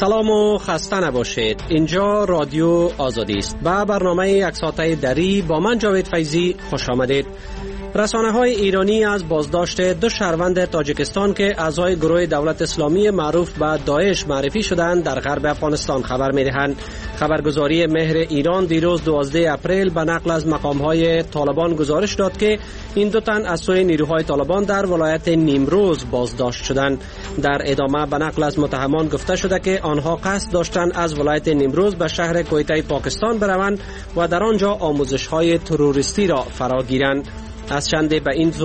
سلام و خسته نباشید. اینجا رادیو آزادی است. با برنامه یک ساعته دری با من جاوید فیضی خوش آمدید. رسانه‌های ایرانی از بازداشت دو شهروند تاجیکستان که اعضای گروه دولت اسلامی معروف به داعش معرفی شدند در غرب افغانستان خبر می‌دهند. خبرگزاری مهر ایران دیروز 12 اپریل به نقل از مقام‌های طالبان گزارش داد که این دو تن از سوی نیروهای طالبان در ولایت نیمروز بازداشت شدند. در ادامه به نقل از متهمان گفته شده که آنها قصد داشتند از ولایت نیمروز به شهر کویته پاکستان بروند و در آنجا آموزش‌های تروریستی را فرا گیرند. از چند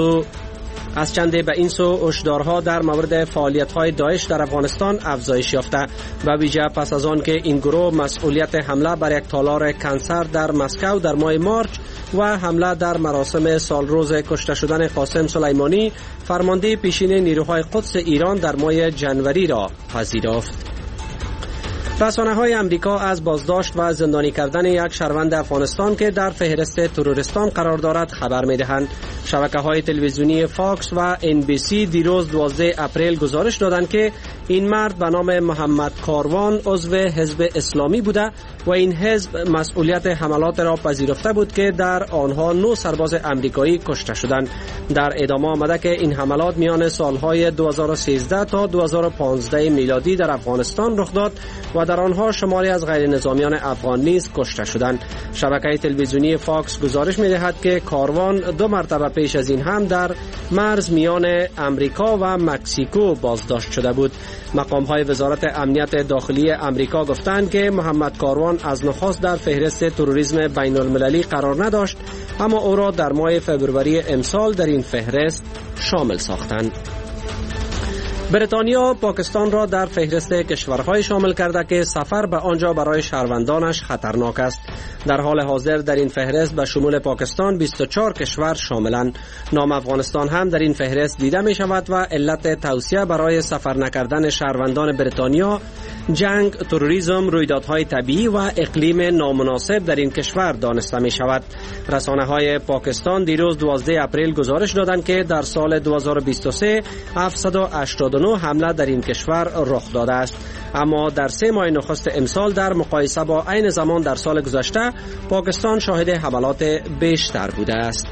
به این سو هشدارها در مورد فعالیت‌های داعش در افغانستان افزایش یافته و ویژه پس از آن که این گروه مسئولیت حمله بر یک تالار کنسر در مسکو در ماه مارچ و حمله در مراسم سالروز کشته شدن قاسم سلیمانی فرمانده پیشین نیروهای قدس ایران در ماه جنوری را پذیرفت. رسانه‌های امریکا از بازداشت و زندانی کردن یک شهروند افغانستان که در فهرست تروریستان قرار دارد خبر می‌دهند. شبکه‌های تلویزیونی فاکس و NBC دیروز 12 اپریل گزارش دادند که این مرد به نام محمد کاروان عضو حزب اسلامی بوده و این حزب مسئولیت حملات را پذیرفته بود که در آنها 9 سرباز امریکایی کشته شدند. در ادامه آمده که این حملات میان سالهای 2013 تا 2015 میلادی در افغانستان رخ داد و در آنها شماری از غیر نظامیان افغان نیز کشته شدند. شبکه تلویزیونی فاکس گزارش می‌دهد که کاروان 2 مرتبه پیش از این هم در مرز میان امریکا و مکزیکو بازداشت شده بود. مقام‌های وزارت امنیت داخلی امریکا گفتند که محمد کاروان از نخست در فهرست تروریسم بین‌المللی قرار نداشت، اما او را در ماه فوریه امسال در این فهرست شامل ساختند. بریتانیا پاکستان را در فهرست کشورهای شامل کرده که سفر به آنجا برای شهروندانش خطرناک است. در حال حاضر در این فهرست به شمول پاکستان 24 کشور شاملند. نام افغانستان هم در این فهرست دیده می شود و علت توصیه برای سفر نکردن شهروندان بریتانیا جنگ، تروریسم، رویدادهای طبیعی و اقلیم نامناسب در این کشور دانسته می شود. رسانه‌های پاکستان دیروز 12 اپریل گزارش دادند که در سال 2023 789 حمله در این کشور رخ داده است، اما در 3 ماه نخست امسال در مقایسه با عین زمان در سال گذشته پاکستان شاهد حملات بیشتر بوده است.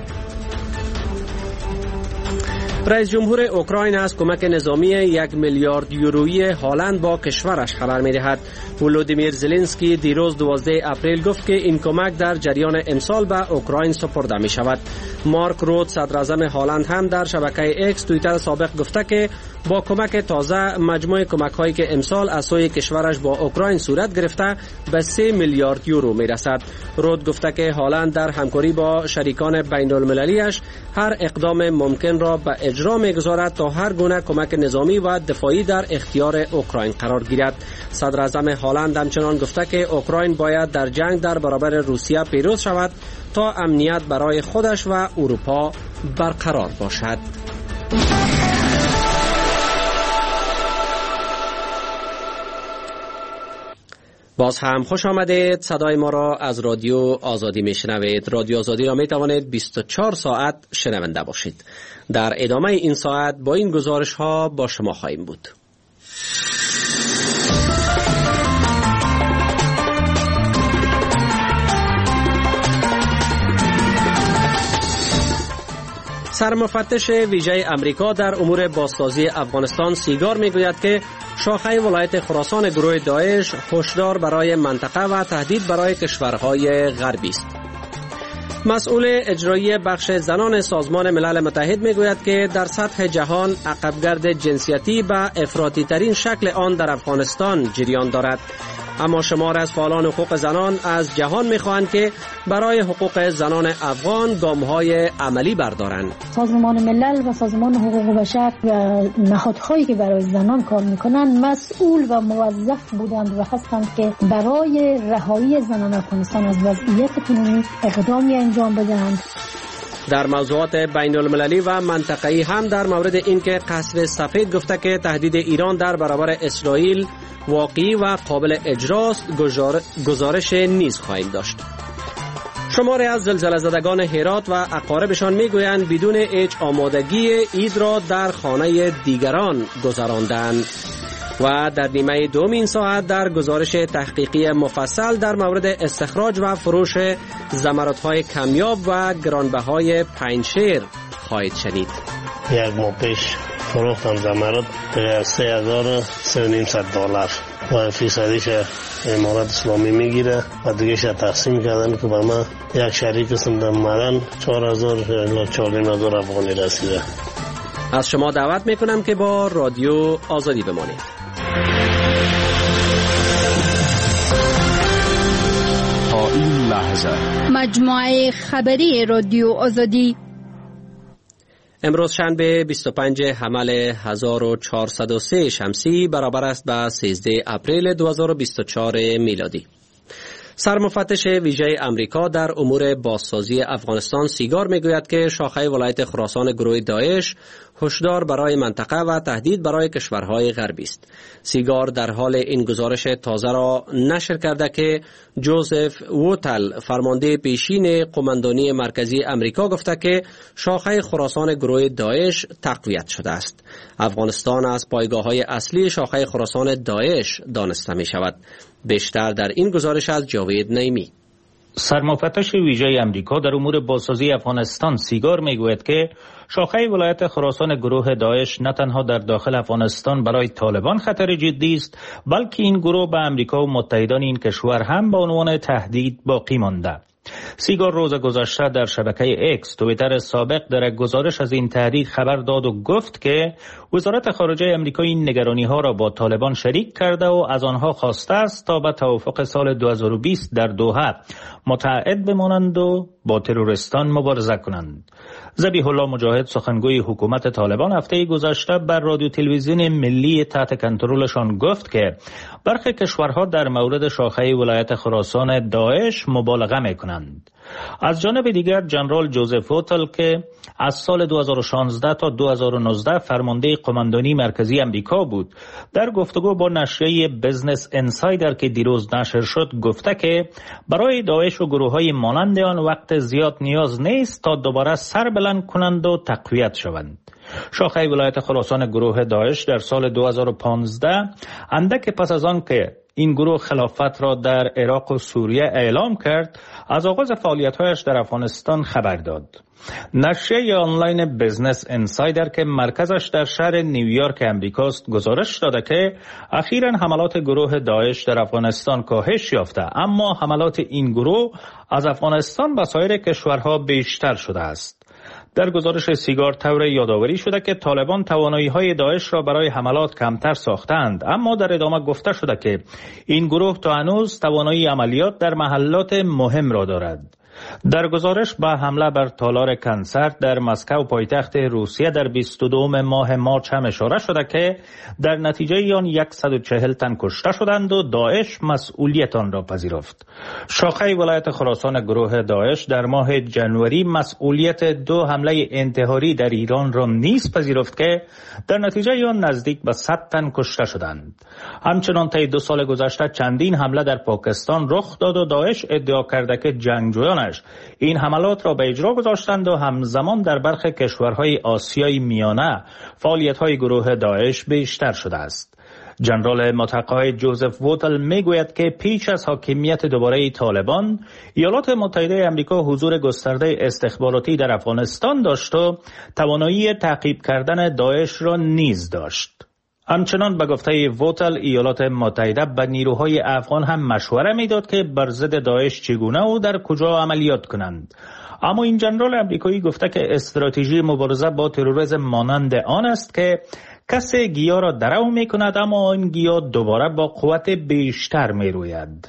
رئیس جمهور اوکراین از کمک نظامی 1 میلیارد یورویی هالند با کشورش خبر می‌دهد. ولودیمیر زلنسکی دیروز 12 اپریل گفت که این کمک در جریان امسال به اوکراین سپرده می شود. مارک رود صدر اعظم هالند هم در شبکه اکس توییتر سابق گفته که با کمک تازه مجموع کمک‌هایی که امسال از سوی کشورش با اوکراین صورت گرفته به 3 میلیارد یورو میرسد. رود گفته که هالند در همکاری با شریکان بین‌المللی‌اش هر اقدام ممکن را به اجرا می‌گذارد تا هر گونه کمک نظامی و دفاعی در اختیار اوکراین قرار گیرد. صدر اعظم هالند همچنان گفته که اوکراین باید در جنگ در برابر روسیه پیروز شود تا امنیت برای خودش و اروپا برقرار باشد. باز هم خوش آمدید. صدای ما را از رادیو آزادی میشنوید. رادیو آزادی را می توانید 24 ساعت شنونده باشید. در ادامه این ساعت با این گزارش ها با شما خواهیم بود. سرمفتش ویژه امریکا در امور بازسازی افغانستان سیگار میگوید که شاخه ولایت خراسان گروه داعش هشدار برای منطقه و تهدید برای کشورهای غربی است. مسئول اجرایی بخش زنان سازمان ملل متحد میگوید که در سطح جهان عقبگرد جنسیتی به افراطی ترین شکل آن در افغانستان جریان دارد، اما شمار از فعالان حقوق زنان از جهان میخواهند که برای حقوق زنان افغان گام‌های عملی بردارند. سازمان ملل و سازمان حقوق بشر و نهادهایی که برای زنان کار میکنند مسئول و موظف بودند و هستند که برای رهایی زنان افغانستان از وضعیت کنونی اقدامی انجام بدهند. در موضوعات بین المللی و منطقه‌ای هم در مورد اینکه قصر سفید گفته که تهدید ایران در برابر اسرائیل واقعی و قابل اجراست گزارش نیز خواهیم داشت. شماری از زلزله زدگان هرات و اقاربشان میگویند بدون هیچ آمادگی عید را در خانه دیگران گذراندند. و در نیمه دوم این ساعت در گزارش تحقیقی مفصل در مورد استخراج و فروش زمردهای کمیاب و گرانبهای پنجشیر خواهید شنید. یک ماه پیش فروختم زمرد به $3,500 و فیصدیش امارات اسلامی میگیره و دیگه شد تقسیم کردن که به من یک شریک قسم در مدن 4,000 الی 4,500 افغانی رسیده. از شما دعوت میکنم که با رادیو آزادی بمانید. تا این لحظه مجموعه خبری رادیو آزادی امروز شنبه 25 حمل 1403 شمسی برابر است با 13 اپریل 2024 میلادی. سرمفتش ویژه امریکا در امور بازسازی افغانستان سیگار میگوید که شاخه ولایت خراسان گروه داعش هشدار برای منطقه و تهدید برای کشورهای غربی است. سیگار در حال این گزارش تازه را نشر کرده که جوزف ووتل فرمانده پیشین قماندانی مرکزی امریکا گفته که شاخه خراسان گروه داعش تقویت شده است. افغانستان از پایگاه‌های اصلی شاخه خراسان داعش دانسته می شود. بیشتر در این گزارش از جاوید نعیمی. سرمفتش ویژه امریکا در امور بازسازی افغانستان سیگار میگوید که شاخه ولایت خراسان گروه داعش نه تنها در داخل افغانستان برای طالبان خطر جدی است، بلکه این گروه به امریکا و متحدان این کشور هم به عنوان تهدید باقی مانده. سیگار روز گذشته در شبکه اکس توییتر سابق در گزارش از این تهدید خبر داد و گفت که وزارت خارجه امریکا این نگرانی ها را با طالبان شریک کرده و از آنها خواسته است تا به توافق سال 2020 در دوحه متعهد بمانند و با تروریستان مبارزه کنند. ذبیح الله مجاهد سخنگوی حکومت طالبان هفته گذشته بر رادیو تلویزیون ملی تحت کنترلشان گفت که برخی کشورها در مورد شاخه ولایت خراسان داعش مبالغه میکنند. از جانب دیگر جنرال جوزف ووتل که از سال 2016 تا 2019 فرمانده قماندانی مرکزی امریکا بود، در گفتگو با نشریه بزنس انسایدر که دیروز نشر شد گفته که برای داعش و گروه‌های مانند آن وقت زیاد نیاز نیست تا دوباره سر بلند کنند و تقویت شوند. شاخه ولایت خراسان گروه داعش در سال 2015 اندک پس از آن که این گروه خلافت را در عراق و سوریه اعلام کرد، از آغاز فعالیت‌هایش در افغانستان خبر داد. نشریه آنلاین بزنس انسایدر که مرکزش در شهر نیویورک امریکاست گزارش داده که اخیراً حملات گروه داعش در افغانستان کاهش یافته، اما حملات این گروه از افغانستان به سایر کشورها بیشتر شده است. در گزارش سیگار طور یادآوری شده که طالبان توانایی‌های داعش را برای حملات کمتر ساختند، اما در ادامه گفته شده که این گروه تا هنوز توانایی عملیات در محلات مهم را دارد. در گزارش با حمله بر تالار کنسرت در مسکو پایتخت روسیه در 22 ماه مارچ هم اشاره شده که در نتیجه آن 140 تن کشته شدند و داعش مسئولیت آن را پذیرفت. شاخه ولایت خراسان گروه داعش در ماه جنوری مسئولیت 2 حمله انتحاری در ایران را نیز پذیرفت که در نتیجه آن نزدیک به 100 تن کشته شدند. همچنان طی 2 سال گذشته چندین حمله در پاکستان رخ داد و داعش ادعا کرده که جنگجویان این حملات را به اجرا گذاشتند و همزمان در برخی کشورهای آسیای میانه فعالیت‌های گروه داعش بیشتر شده است. جنرال متقاعد جوزف ووتل میگوید که پیش از حاکمیت دوباره طالبان، ایالات متحده آمریکا حضور گسترده استخباراتی در افغانستان داشت و توانایی تعقیب کردن داعش را نیز داشت. همچنان به گفته ووتل ایالات متحده به نیروهای افغان هم مشوره میداد که بر ضد داعش چگونه و در کجا عملیات کنند. اما این جنرال امریکایی گفته که استراتژی مبارزه با تروریسم مانند آن است که کسی گیاه را درو می کند اما این گیاه دوباره با قوت بیشتر می روید.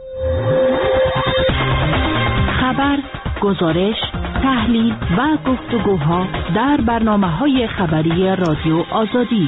خبر، گزارش، تحلیل و گفتگوها در برنامه‌های خبری رادیو آزادی.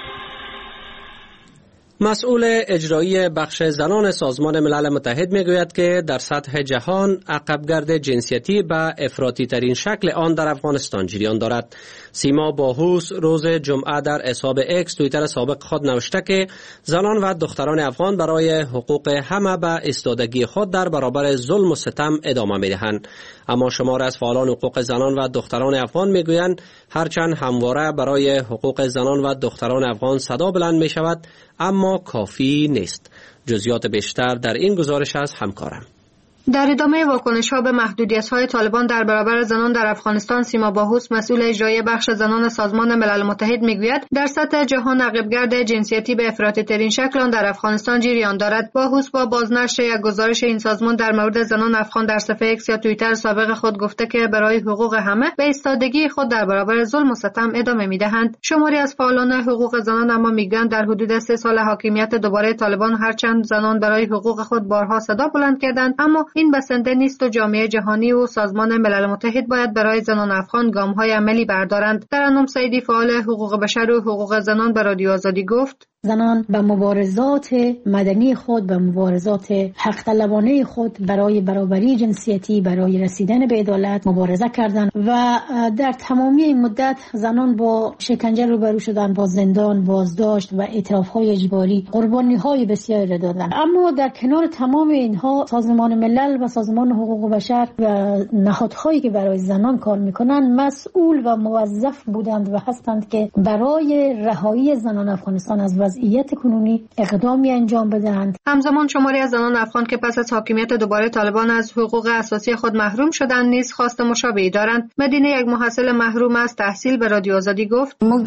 مسئول اجرایی بخش زنان سازمان ملل متحد میگوید که در سطح جهان عقبگرد جنسیتی به افراطی ترین شکل آن در افغانستان جریان دارد. سیما باهوس روز جمعه در حساب اکس توییتر سابق خود نوشته که زنان و دختران افغان برای حقوق همه به ایستادگی خود در برابر ظلم و ستم ادامه می‌دهند. اما شمار از فعالان حقوق زنان و دختران افغان میگویند هرچند همواره برای حقوق زنان و دختران افغان صدا بلند می شود اما کافی نیست. جزئیات بیشتر در این گزارش از همکارم. در ادامه واکنش‌ها به محدودیت‌های طالبان در برابر زنان در افغانستان، سیما باهوس مسئول اجرایی بخش زنان سازمان ملل متحد میگوید در سطح جهان عقب‌گرد جنسیتی به افراطی‌ترین شکل آن در افغانستان جریان دارد. باهوس با بازنشر یک گزارش این سازمان در مورد زنان افغان در صفحه اکس یا توییتر سابق خود گفته که برای حقوق همه به ایستادگی خود در برابر ظلم و ستم ادامه می‌دهند. شماری از فعالان حقوق زنان اما میگویند در حدود 3 سال حاکمیت دوباره طالبان هرچند زنان برای حقوق خود بارها صدا بلند کردند اما این بسنده نیست و جامعه جهانی و سازمان ملل متحد باید برای زنان افغان گام‌های عملی بردارند. ترنم سیدی فعال حقوق بشر و حقوق زنان به رادیو آزادی گفت زنان به مبارزات مدنی خود، به مبارزات حق طلبانه خود برای برابری جنسیتی، برای رسیدن به عدالت مبارزه کردند و در تمامی این مدت زنان با شکنجه روبرو شدند، با زندان، بازداشت و اعتراف‌های اجباری، قربانی‌های بسیاری دادند. اما در کنار تمام اینها سازمان ملل و سازمان حقوق بشر و نهادهایی که برای زنان کار می‌کنند مسئول و موظف بودند و هستند که برای رهایی زنان افغانستان از وضعیت کنونی اقدامی انجام بدهند. همزمان شماری از زنان افغان که پس از حاکمیت دوباره طالبان از حقوق اساسی خود محروم شدند نیز خواست مشابهی دارند. مدینه یک محصل محروم از تحصیل به رادیو آزادی گفت ما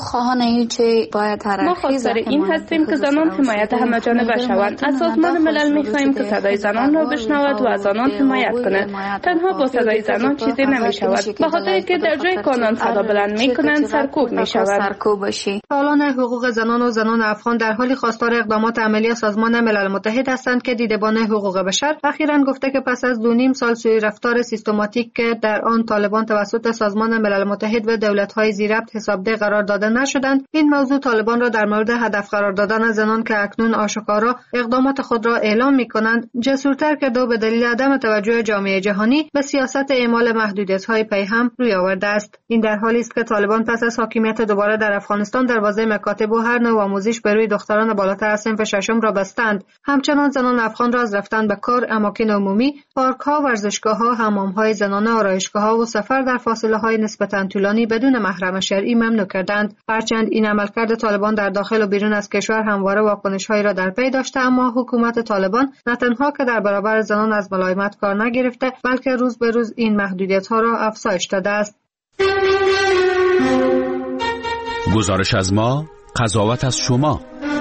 خواستار این هستیم که زنان حمایت همه‌جانبه شوند. از سازمان ملل می‌خواهیم که صدای زنان را بشنود و از آنان حمایت کند. تنها با صدای زنان چیزی نمی‌شود. به خاطر که در جای کانون صدا بلند می‌کنند سرکوب می‌شود. فعالان حقوق زنان و زنان افغان در حالی خواستار اقدامات عملی سازمان ملل متحد هستند که دیدبان حقوق بشر اخیراً گفته که پس از 2.5 سال سوء رفتار سیستماتیک که در آن طالبان توسط سازمان ملل متحد و دولت‌های زیربط حسابده قرار داده نشدند، این موضوع طالبان را در مورد هدف قرار دادن زنان که اکنون آشکارا اقدامات خود را اعلام می‌کنند جسورتر کرده و به دلیل عدم توجه جامعه جهانی به سیاست اعمال محدودیت‌های پیهم روی آورده است. این در حالی است که طالبان پس از حاکمیت دوباره در افغانستان دروازه مکاتب و هر نوع آموزش به روی دختران بالاتر از صنف ششم را بستند. همچنان زنان افغان را از رفتن به کار، اماکن عمومی، پارک‌ها، ورزشگاه‌ها، حمام‌های زنانه، آرایشگاه‌ها و سفر در فاصله‌های نسبتاً طولانی بدون محرم شرعی ممنوع کردند. هرچند این عملکرد طالبان در داخل و بیرون از کشور همواره واکنش‌هایی را در پی داشته اما حکومت طالبان نه تنها که در برابر زنان از ملایمت کار نگرفته بلکه روز به روز این محدودیت‌ها را افزایش داده است. گزارش از ما، قضاوت از شما.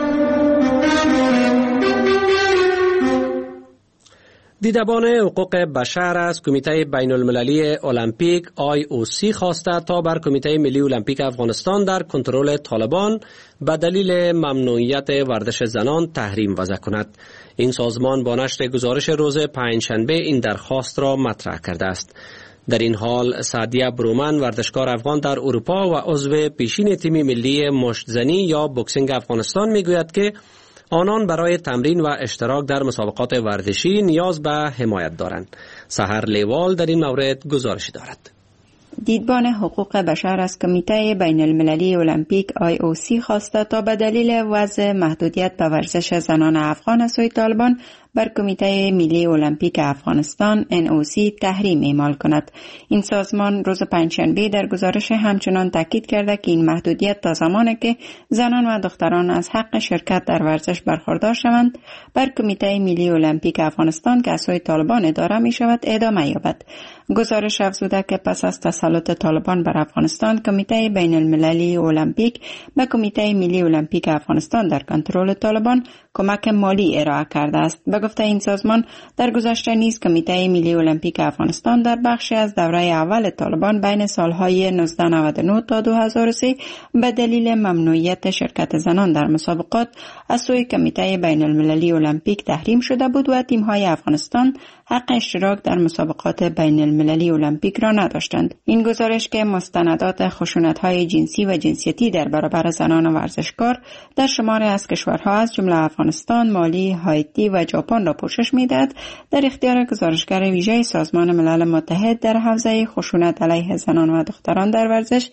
دیدبان حقوق بشر از کمیته بین المللی المپیک IOC خواسته تا بر کمیته ملی المپیک افغانستان در کنترل طالبان به دلیل ممنوعیت ورزش زنان تحریم وضع کند. این سازمان با نشر گزارش روز پنجشنبه این درخواست را مطرح کرده است. در این حال سعدیه برومن ورزشکار افغان در اروپا و عضو پیشین تیم ملی مشت‌زنی یا بوکسینگ افغانستان میگوید که آنان برای تمرین و اشتراک در مسابقات ورزشی نیاز به حمایت دارند. سحر لیوال در این مورد گزارشی دارد. دیدبان حقوق بشر از کمیته بین المللی المپیک IOC خواسته تا به دلیل وضع محدودیت به ورزش زنان افغان از سوی طالبان بر کمیته ملی المپیک افغانستان NOC تحریم اعمال کند. این سازمان روز پنجشنبه در گزارش همچنان تاکید کرده که این محدودیت تا زمانی که زنان و دختران از حق شرکت در ورزش برخوردار شوند بر کمیته ملی المپیک افغانستان که از سوی طالبان اداره می شود ادامه یابد. گزارش افزوده که پس از تسلط طالبان بر افغانستان کمیته بین المللی المپیک به کمیته ملی المپیک افغانستان در کنترل طالبان کمک مالی ارائه کرده است. به گفته این سازمان در گذشته نیز کمیته ملی المپیک افغانستان در بخشی از دوره اول طالبان بین سالهای 1999 تا 2003 به دلیل ممنوعیت شرکت زنان در مسابقات از سوی کمیته بین المللی المپیک تحریم شده بود و تیم‌های افغانستان حق اشتراک در مسابقات بین المللی المپیک را نداشتند. این گزارش که مستندات خشونت‌های جنسی و جنسیتی در برابر زنان ورزشکار در شماری از کشورها از جمله افغانستان، مالی، هایتی و ژاپن را پوشش می‌دهد، در اختیار گزارشگر ویژه سازمان ملل متحد در حوزه خشونت علیه زنان و دختران در ورزش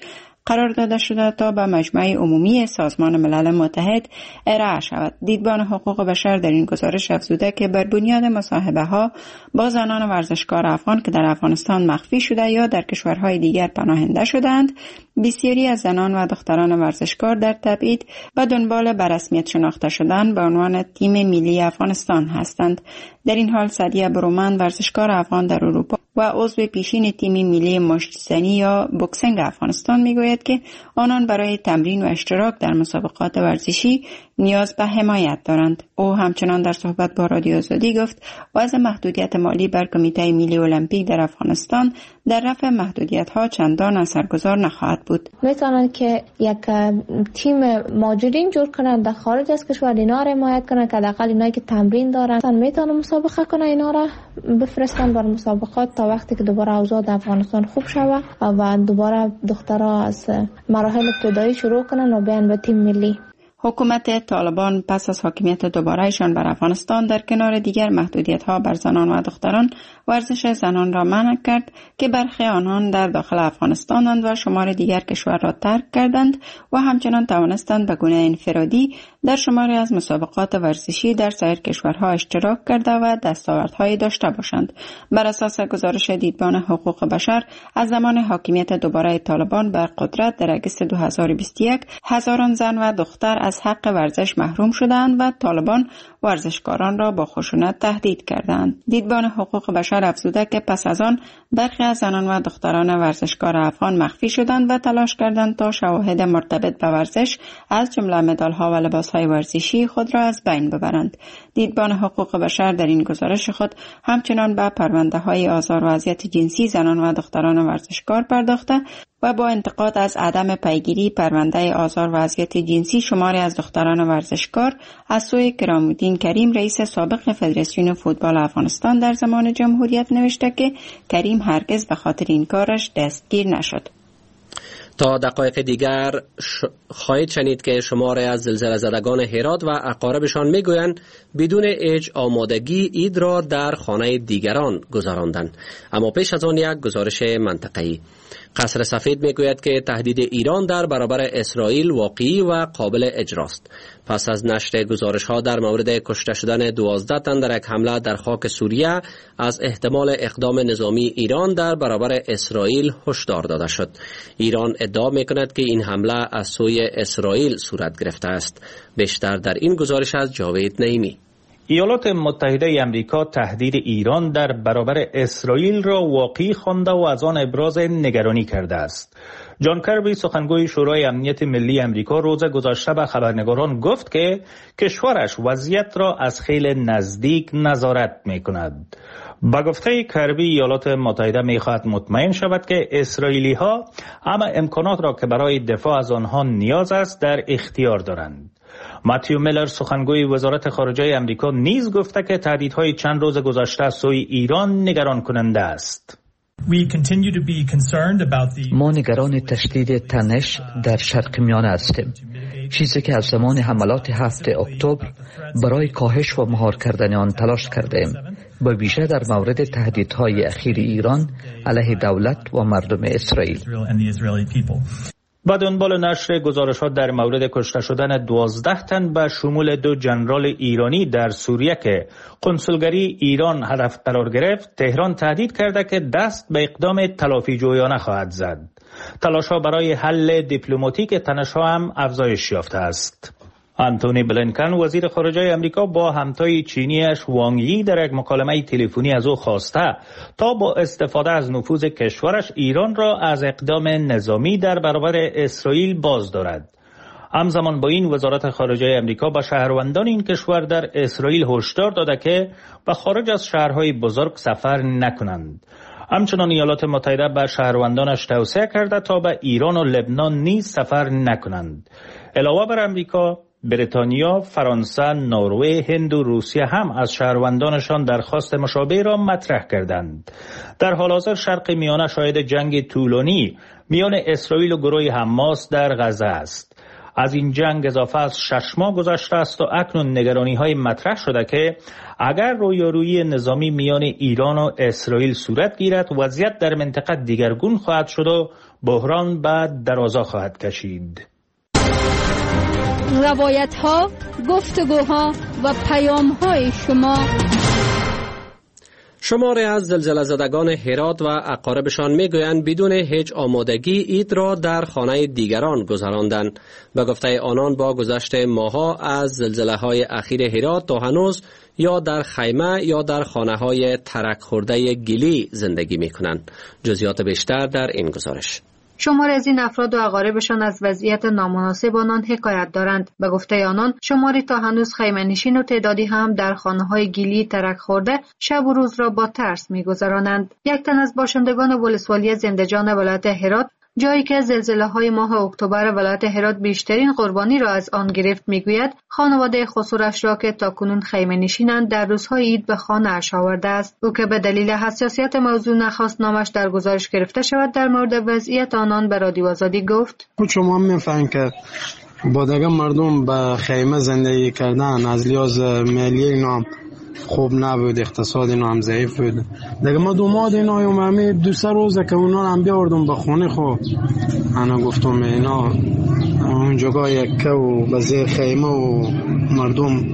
قرار داده شده تا به مجمع عمومی سازمان ملل متحد ارائه شود. دیدبان حقوق بشر در این گزارش افزوده که بر بنیاد مصاحبه ها با زنان ورزشکار افغان که در افغانستان مخفی شده یا در کشورهای دیگر پناهنده شدند، بسیاری از زنان و دختران ورزشکار در تبعید و دنبال به رسمیت شناخته شدن به عنوان تیم ملی افغانستان هستند. در این حال سعدیه برومند، ورزشکار افغان در اروپا و عضو پیشین تیم ملی مشت‌زنی یا بوکسینگ افغانستان میگوید که آنان برای تمرین و اشتراک در مسابقات ورزشی نیاز به حمایت دارند. او همچنان در صحبت با رادیو آزادی گفت وضع محدودیت مالی بر کمیته ملی المپیک در افغانستان در رفع محدودیت‌ها چندان اثرگذار نخواهد بود. میتونن که یک تیم ماجرین جور کنند در خارج از کشور، اینا را حمایت کنند که حداقل اینایی که تمرین دارن میتونن مسابقه کنن، اینا را بفرستن بر مسابقات تا وقتی که دوباره اوضاع در افغانستان خوب شود و دوباره دخترها از مراحل ابتدایی شروع کنن و بیان به تیم ملی. حکومت طالبان پس از حاکمیت دوبارهشان بر افغانستان در کنار دیگر محدودیت‌ها بر زنان و دختران ورزش زنان را منع کرد که برخی آنان در داخل افغانستانند و شمار دیگر کشور را ترک کردند و همچنان توانستند به گونه انفرادی در شماری از مسابقات ورزشی در سایر کشورها اشتراک کرده و دستاوردهایی داشته باشند. بر اساس گزارش دیدبان حقوق بشر از زمان حاکمیت دوباره طالبان بر قدرت در اگست 2021 هزاران زن و دختر از حق ورزش محروم شدند و طالبان ورزشکاران را با خشونت تهدید کردند. دیدبان حقوق بشر افزوده که پس از آن برخی از زنان و دختران ورزشکار افغان مخفی شدند و تلاش کردند تا شواهد مرتبط به ورزش از جمله مدال‌ها و لباس‌های ورزشی خود را از بین ببرند. دیدبان حقوق بشر در این گزارش خود همچنان به پرونده‌های آزار و اذیت جنسی زنان و دختران ورزشکار پرداخته و با انتقاد از عدم پیگیری پرونده آزار و اذیت جنسی شماری از دختران ورزشکار از سوی کرام‌الدین کریم رئیس سابق فدراسیون فوتبال افغانستان در زمان جمهوریت نوشته که کریم هرگز به خاطر این کارش دستگیر نشد. تا دقایق دیگر خواهید شنید که شماری از زلزله زدگان هرات و اقاربشان میگویند بدون هیچ آمادگی عید را در خانه دیگران گذراندند. اما پیش از آن یک گزارش منطقه‌ای. قصر سفید میگوید که تهدید ایران در برابر اسرائیل واقعی و قابل اجراست. پس از نشر گزارش ها در مورد کشته شدن 12 تن در یک حمله در خاک سوریه از احتمال اقدام نظامی ایران در برابر اسرائیل هشدار داده شد. ایران ادعا میکند که این حمله از سوی اسرائیل صورت گرفته است. بیشتر در این گزارش از جاوید نعیمی. ایالات متحده امریکا تهدید ایران در برابر اسرائیل را واقعی خوانده و از آن ابراز نگرانی کرده است. جان کربی سخنگوی شورای امنیت ملی امریکا روز گذشته به خبرنگاران گفت که کشورش وضعیت را از خیلی نزدیک نظارت می‌کند. با گفته کربی ایالات متحده می‌خواهد مطمئن شود که اسرائیلی ها همه امکانات را که برای دفاع از آنها نیاز است در اختیار دارند. ماتیو میلر سخنگوی وزارت خارجه امریکا نیز گفته که تهدیدهای چند روز گذشته سوی ایران نگران کننده است. ما نگران تشدید تنش در شرق میانه هستیم، چیزی که از زمان حملات 7 اکتبر برای کاهش و مهار کردن آن تلاش کردیم، به ویژه در مورد تهدیدهای اخیر ایران علیه دولت و مردم اسرائیل. با دنبال نشر گزارشات در مورد کشته شدن 12 تن به شمول 2 ژنرال ایرانی در سوریه که کنسولگری ایران هدف قرار گرفت، تهران تهدید کرده که دست به اقدام تلافی جویانه خواهد زد. تلاش‌ها برای حل دیپلماتیک تنش‌ها هم افزایش یافته است. آنتونی بلینکن وزیر خارجه امریکا با همتای چینیش وانگ یی در یک مکالمه تلفنی از او خواسته تا با استفاده از نفوذ کشورش ایران را از اقدام نظامی در برابر اسرائیل باز دارد. همزمان با این وزارت خارجه امریکا به شهروندان این کشور در اسرائیل هشدار داده که به خارج از شهرهای بزرگ سفر نکنند. همچنان ایالات متحده به شهروندانش توصیه کرده تا به ایران و لبنان نیز سفر نکنند. علاوه بر امریکا، بریتانیا، فرانسه، نروژ، هند و روسیه هم از شهروندانشان درخواست مشابه را مطرح کردند. در حال حاضر شرق میانه شاهد جنگ طولانی میان اسرائیل و گروه حماس در غزه است. از این جنگ اضافه از 6 ماه گذشته است و اکنون نگرانی‌های مطرح شده که اگر رویارویی نظامی میان ایران و اسرائیل صورت گیرد وضعیت در منطقه دیگرگون خواهد شد و بحران به درازا خواهد کشید. روایت‌ها، گفتگوها و پیام‌های شما. شماری از زلزله زدگان هرات و اقاربشان میگویند بدون هیچ آمادگی عید را در خانه دیگران گذراندند. به گفته آنان با گذشت ماه‌ها از زلزله‌های اخیر هرات تا هنوز یا در خیمه یا در خانه‌های ترک خورده گلی زندگی می‌کنند. جزئیات بیشتر در این گزارش. شماری از این افراد و اقاربشان از وضعیت نامناسب آنان حکایت دارند. به گفته آنان شماری تا هنوز خیمه‌نشین و تعدادی هم در خانه‌های گیلی ترک خورده شب و روز را با ترس می‌گذرانند. یک تن از باشندگان ولسوالی زندجان ولایت هرات، جایی که زلزله‌های ماه اکتبر ولایت هرات بیشترین قربانی را از آن گرفت، میگوید خانواده خسرش را که تاکنون خیمه نشینند در روزهای عید به خانه اش آورده است. او که به دلیل حساسیت موضوع نخواست نامش در گزارش گرفته شود در مورد وضعیت آنان به رادیو آزادی گفت: شما می‌فهمید که با دیگه مردم به خیمه زندگی کردن از لحاظ مالی اینا خوب نبود، اقتصاد اینا هم ضعیف بود. دیگه ما 2 ماه اینا اومدیم 2-3 روزه که اونا هم بیاوردم به خونه خو. انا گفتم اینا اون جگاه یکه و بزیر خیمه و مردم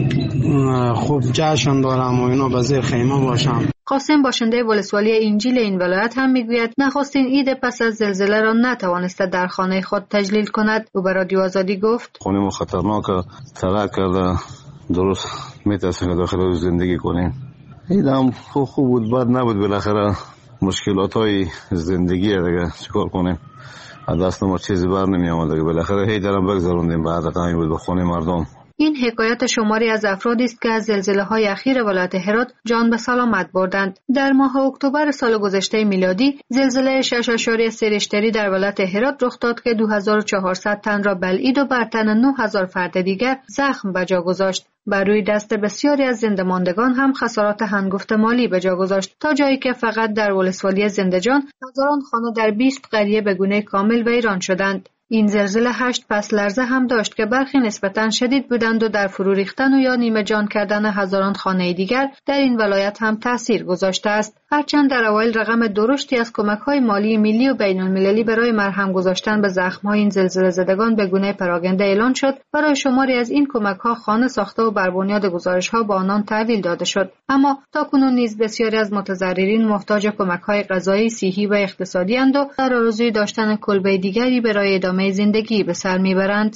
خوب جشن دارم و اینا بزیر خیمه باشم. قاسم باشنده ولسوالی انجیل این ولایت هم میگوید نخستین عید پس از زلزله را نتوانسته در خانه خود تجلیل کند. او به رادیو آزادی گفت: خونه ما خطرناک ترک کرده، درست میترسیم که داخل زندگی کنیم. این هم خوب بود، بد نبود. بالاخره مشکلات های زندگی دیگه چیکار کنیم، از دست ما چیزی بر نمی آمد دیگه. بالاخره هی درم بگذروندیم، بعد قایم بود به خونه مردم. این حکایت شماری از افرادی است که از زلزله‌های اخیر ولایت هرات جان به سلامت بردند. در ماه اکتبر سال گذشته میلادی زلزله 6.3 ریشتری در ولایت هرات رخ داد که 2400 تن را بلعید و بر تن 9000 فرد دیگر زخم به جا گذاشت. بر روی دست بسیاری از زنده‌ماندگان هم خسارات هنگفت مالی به جا گذاشت، تا جایی که فقط در ولسوالی زندجان هزاران خانه در 20 قریه به گونه کامل ویران شدند. این زلزله 8 پس لرزه هم داشت که برخی نسبتاً شدید بودند و در فرو ریختن و یا نیمه جان کردن هزاران خانه دیگر در این ولایت هم تأثیر گذاشته است. هرچند در اوایل رقم درشتی از کمک‌های مالی ملی و بین‌المللی برای مرهم گذاشتن به زخم‌های این زلزله زدگان به گونه پراگنده اعلان شد، برای شماری از این کمک‌ها خانه ساخته و بر بنیاد گزارش‌ها با آنان تحویل داده شد. اما تاکنون نیز بسیاری از متضررین محتاج کمک‌های غذایی، صحی و اقتصادی اند و در آرزوی داشتن کلبه دیگری برای ادامه زندگی به سر میبرند.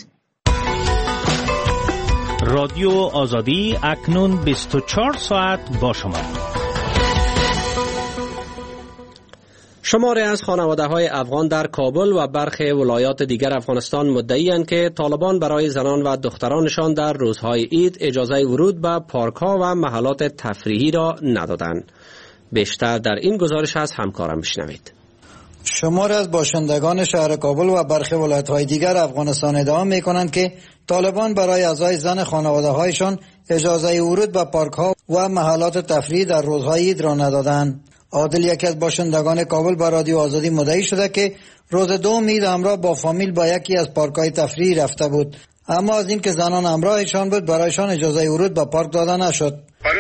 رادیو آزادی اکنون 24 ساعت با شما. شماری از خانواده‌های افغان در کابل و برخی ولایات دیگر افغانستان مدعی‌اند که طالبان برای زنان و دخترانشان در روزهای عید اجازه ورود به پارک‌ها و محلات تفریحی را ندادند. بیشتر در این گزارش از همکارم بشنوید. شمار از باشندگان شهر کابل و برخی ولایت‌های دیگر افغانستان ادعا می‌کنند که طالبان برای اعضای زن خانواده‌هایشان اجازه ورود به پارک‌ها و محلات تفریحی در روزهای عید را ندادند. عادل یکی از باشندگان کابل با رادیو آزادی مدعی شده که روز دوم عید همراه با فامیل با یکی از پارک‌های تفریحی رفته بود، اما از اینکه زنان همراهشان بود برایشان اجازه ورود به پارک داده نشد.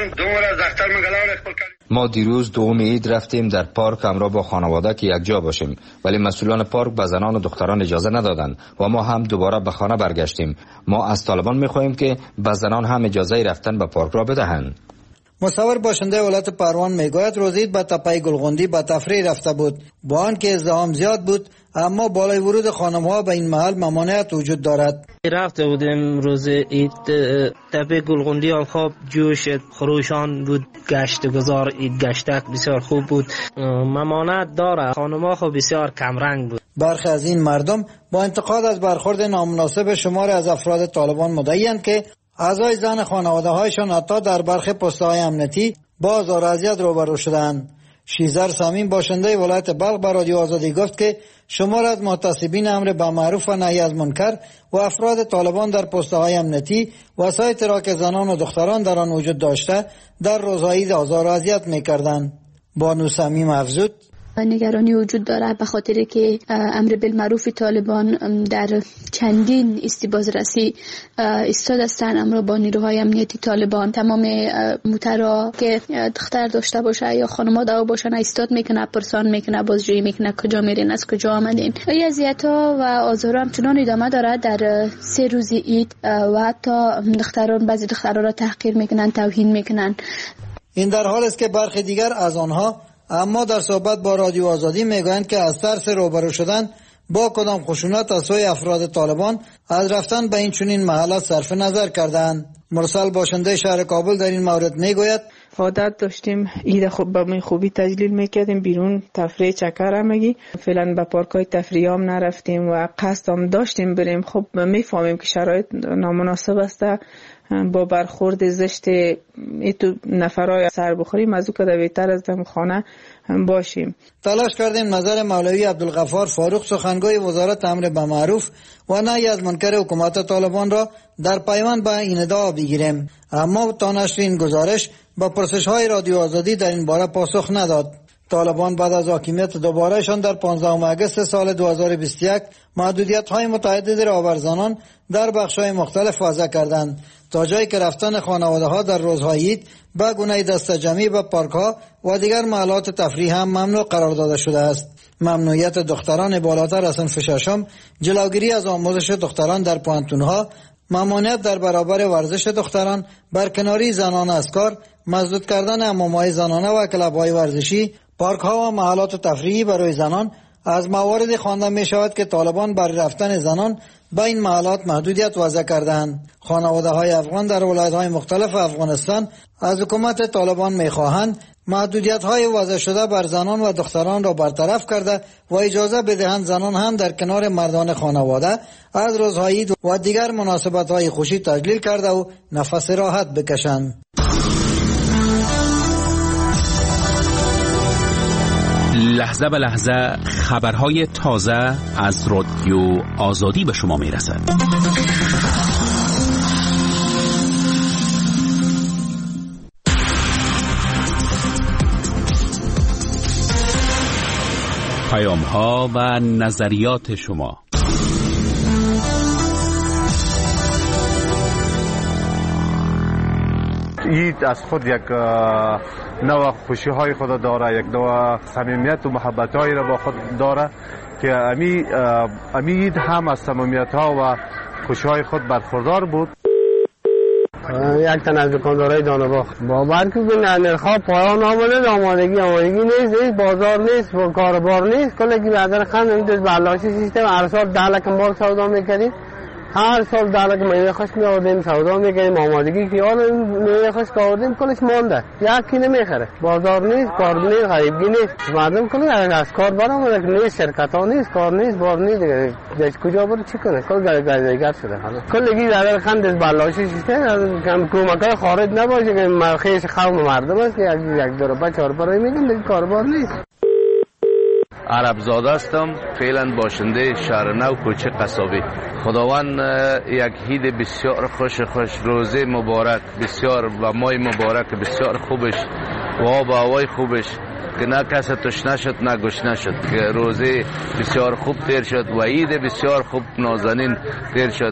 ما دیروز دوم عید رفتیم در پارک همراه با خانواده که یک جا باشیم، ولی مسئولان پارک به زنان و دختران اجازه ندادند و ما هم دوباره به خانه برگشتیم. ما از طالبان می‌خواهیم که به زنان هم اجازه رفتن به پارک را بدهند. مصور باشنده ولایت پروان میگوید روز عید به تپه گلغندی به تفریح رفته بود، با آنکه ازدحام زیاد بود اما بالای ورود خانم‌ها به این محل ممانعت وجود دارد. رفته بودیم روز عید تپه گلغندی، هم خوب جوش خروشان بود، گشت گذار عید گشتک بسیار خوب بود. ممانعت داره، خانم‌ها خب بسیار کم رنگ بود. برخی از این مردم با انتقاد از برخورد نامناسب شماری از افراد طالبان مدعی‌اند که اعضای زن خانواده‌هایشان حتی در برخی پست‌های امنیتی با آزار و اذیت روبرو شدند. شیزر سامین باشنده ولایت بلخ به رادیو آزادی گفت که شمار از محتسبین امر به معروف و نهی از منکر و افراد طالبان در پست‌های امنیتی وسایط را که زنان و دختران در آن وجود داشته در روزهای عید آزار و اذیت می‌کردند. بانو صمیم افزود: نگرانی وجود داره به خاطر که امر بالمعروف طالبان در چندین استبازرسی ایستاد هستند. امر با نیروهای امنیتی طالبان تمام موترا که دختر داشته باشه یا خانم‌ها دو باشن ایستاد میکنه، پرسان میکنه، بازجویی میکنه کجا میرین، از کجا آمدین. این اذیت‌ها و آزارها همچنان ادامه داره. در 3 روز عید و حتی بعضی دختران را تحقیر میکنن، توهین میکنن. این در حال است که برخی دیگر از آنها اما در صحبت با رادیو آزادی میگویند که از ترس روبرو شدن با کدام خشونت از سوی افراد طالبان از رفتن به این چنین محلات صرف نظر کردند. مرسل باشنده شهر کابل در این مورد میگوید عادت داشتیم عید خوب به من خوبی تجلیل میکردیم، بیرون تفریح چکر همگی، فعلا به پارکای تفریح هم نرفتیم و قصد هم داشتیم بریم. خب میفهمیم که شرایط نامناسب است، با برخورد زشت ایتو نفرای سر بخوریم، از او که بهتر از دم خانه باشیم. تلاش کردیم نظر مولوی عبدالغفار فاروق سخنگوی وزارت امر به معروف و نهی از منکر حکومت طالبان را در پیوند به این ادعا بگیریم، اما تا نشر این گزارش با پرسش های رادیو آزادی در این باره پاسخ نداد. طالبان بعد از حاکمیت دوبارهشان در 15 آگوست سال 2021 محدودیت‌های متعددی را بر زنان در بخش‌های مختلف وضع کردند، تا جایی که رفتن خانواده‌ها در روزهای عید به گونه دسته‌جمعی به پارک‌ها و دیگر محلات تفریح هم ممنوع قرار داده شده است. ممنوعیت دختران بالاتر از صنف ششم، جلوگیری از آموزش دختران در پوانتون‌ها، ممانعت در برابر ورزش دختران، برکناری زنان از کار، مسدود کردن حمام‌های زنانه و کلب‌های ورزشی، پارک‌ها و محلات تفریحی برای زنان از مواردی خوانده می شود که طالبان برای رفتن زنان به این محلات محدودیت وضع کردند. خانواده‌های افغان در ولایت‌های مختلف افغانستان از حکومت طالبان می‌خواهند محدودیت‌های وضع شده بر زنان و دختران را برطرف کرده و اجازه بدهند زنان هم در کنار مردان خانواده از روزهای عید و دیگر مناسبت‌های خوشی تجلیل کرده و نفس راحت بکشند. لحظه به لحظه خبرهای تازه از رادیو آزادی به شما میرسد. پیام‌ها و نظریات شما. عید از خود یک نوع خوشی های خود داره، یک نوع صمیمیت و محبت هایی را با خود داره که امی عید هم از صمیمیت ها و خوشی های خود برخوردار بود. یک تن از دکاندارای دانه‌باغ باور کنید نرخ‌ها پایان آمده، آمادگی نیست، بازار نیست، کاربار نیست، کلی که نظر خند نمی‌دید بلاشی سیستم هر سال 10 لک مال سودا می‌کردیم، هر سال 10 لک میوه خشک می‌آوردیم سودا می‌کردیم، آمادگی خیال میوه خشک آوردیم کلش مونده، یکی نمی‌خره، بازار نیست، کار نیست، غریبگی نیست، مردم کلی از کار برآمده نیست، شرکت‌ها نیست، کار نیست، بار نیست دیگه، کجا بره چی کنه؟ کل گردگر شده حالا کلی نظر خند از بلاشی سیستم کمک‌های خارج نباشه که مرخیش قوم مردم است که یک دو روپا 4 برای میدن دیگه کاربار نیست. عرب زاده هستم، فعلا باشنده شهر نو کوچه قصابی. خداوند یک عید بسیار خوش روزه مبارک بسیار و ماه مبارک بسیار خوبش و آب و هوای خوبش که نه کس تشنه شد نه گشنه شد، که روزه بسیار خوب تیر شد و عید بسیار خوب نازنین تیر شد.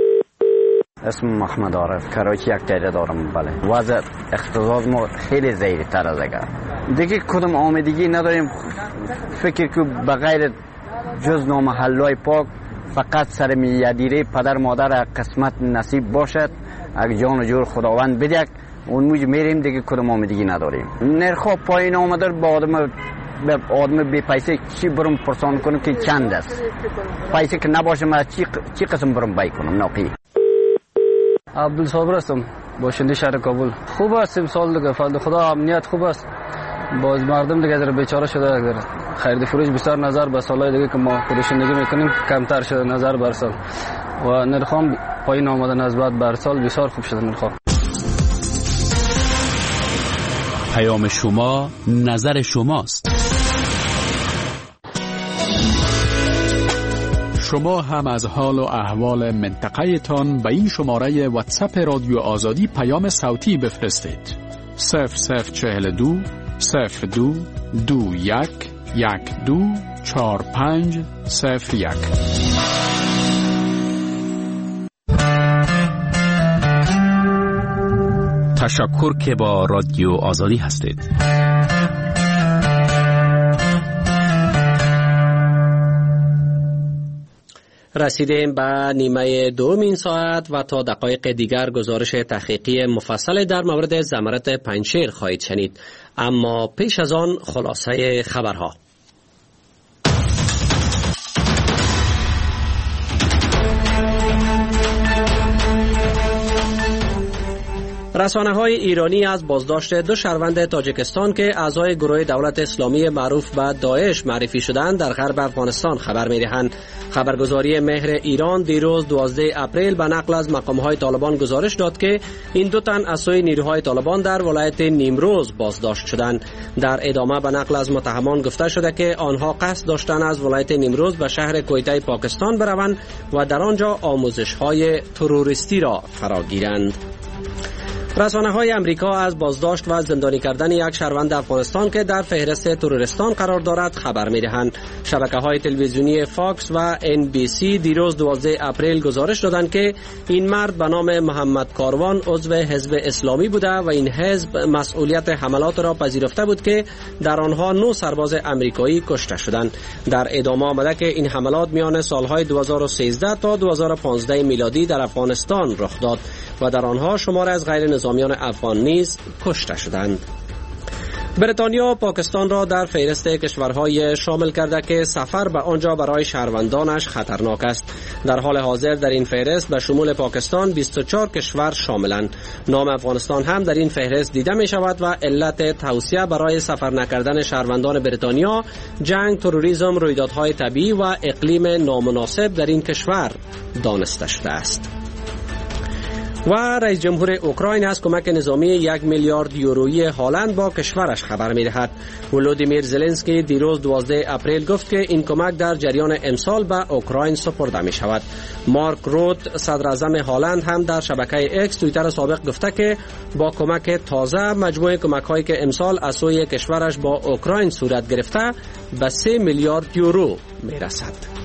اسم محمد عارف، کراچی یک دایره دارم. بله وضع اقتصاد ما خیلی ضعیف تر از دیگه کدام آمدگی نداریم. فکر که بغیر جز نامحلای پاک فقط سر میادیره پدر مادر قسمت نصیب باشد، اگه جان و جور خداوند بدهد اون موج میریم، دیگه کدام آمدگی نداریم. نرخ پایین آمده با آدم بی پیسه چی برم پرسان کنم که چند است، پیسه که نباشه من چی قسم برم بای کنم ناقی. عبدالصابر هستم، باشنده شهر کابل. خوب است امسال دیگه فضل خدا امنیت خوب است، باز مردم دیگه در بیچاره شده، در خرید فروش بسیار نظر به سالهای دیگه که ما فروشندگی میکنیم کمتر شده نظر بر سال و نرخام پایین آمده نسبت بر سال بسیار خوب شده نرخ. پیام شما نظر شماست. شما هم از حال و احوال منطقه تان به این شماره واتساپ رادیو آزادی پیام صوتی بفرستید. 0042 02 21 124501. تشکر که با رادیو آزادی هستید. رسیدیم به نیمه دوم این ساعت و تا دقایق دیگر گزارش تحقیقی مفصل در مورد زمرد پنجشیر خواهید شنید. اما پیش از آن خلاصه خبرها. رسانه‌های ایرانی از بازداشت 2 شهروند تاجیکستان که اعضای گروه دولت اسلامی معروف به داعش معرفی شدند در غرب افغانستان خبر می‌دهند. خبرگزاری مهر ایران دیروز 12 اپریل به نقل از مقام‌های طالبان گزارش داد که این 2 تن از سوی نیروهای طالبان در ولایت نیمروز بازداشت شدند. در ادامه به نقل از متهمان گفته شده که آنها قصد داشتند از ولایت نیمروز به شهر کویته پاکستان بروند و در آنجا آموزش‌های تروریستی را فراگیرند. رسانه‌های امریکا از بازداشت و زندانی کردن یک شهروند افغانستان که در فهرست تروریستان قرار دارد خبر می‌دهند. شبکه‌های تلویزیونی فاکس و NBC دیروز 12 اپریل گزارش دادند که این مرد به نام محمد کاروان عضو حزب اسلامی بوده و این حزب مسئولیت حملات را پذیرفته بود که در آنها 9 سرباز امریکایی کشته شدند. در ادامه آمده که این حملات میان سالهای 2013 تا 2015 میلادی در افغانستان رخ داد و در آنها شمار از غیر نظامیان افغان نیز کشته شدند. بریتانیا پاکستان را در فهرست کشورهای شامل کرده که سفر به آنجا برای شهروندانش خطرناک است. در حال حاضر در این فهرست به شمول پاکستان 24 کشور شاملند. نام افغانستان هم در این فهرست دیده می شود و علت توصیه برای سفر نکردن شهروندان بریتانیا جنگ، تروریسم، رویدادهای طبیعی و اقلیم نامناسب در این کشور دانسته شده است. و رئیس جمهور اوکراین از کمک نظامی 1 میلیارد یورویی هالند با کشورش خبر می‌دهد. ولودیمیر زلنسکی دیروز 12 اپریل گفت که این کمک در جریان امسال به اوکراین سپرده می‌شود. مارک روت صدر اعظم هالند هم در شبکه اکس توییتر سابق گفته که با کمک تازه مجموع کمک‌هایی که امسال از سوی کشورش با اوکراین صورت گرفته به 3 میلیارد یورو می‌رسد.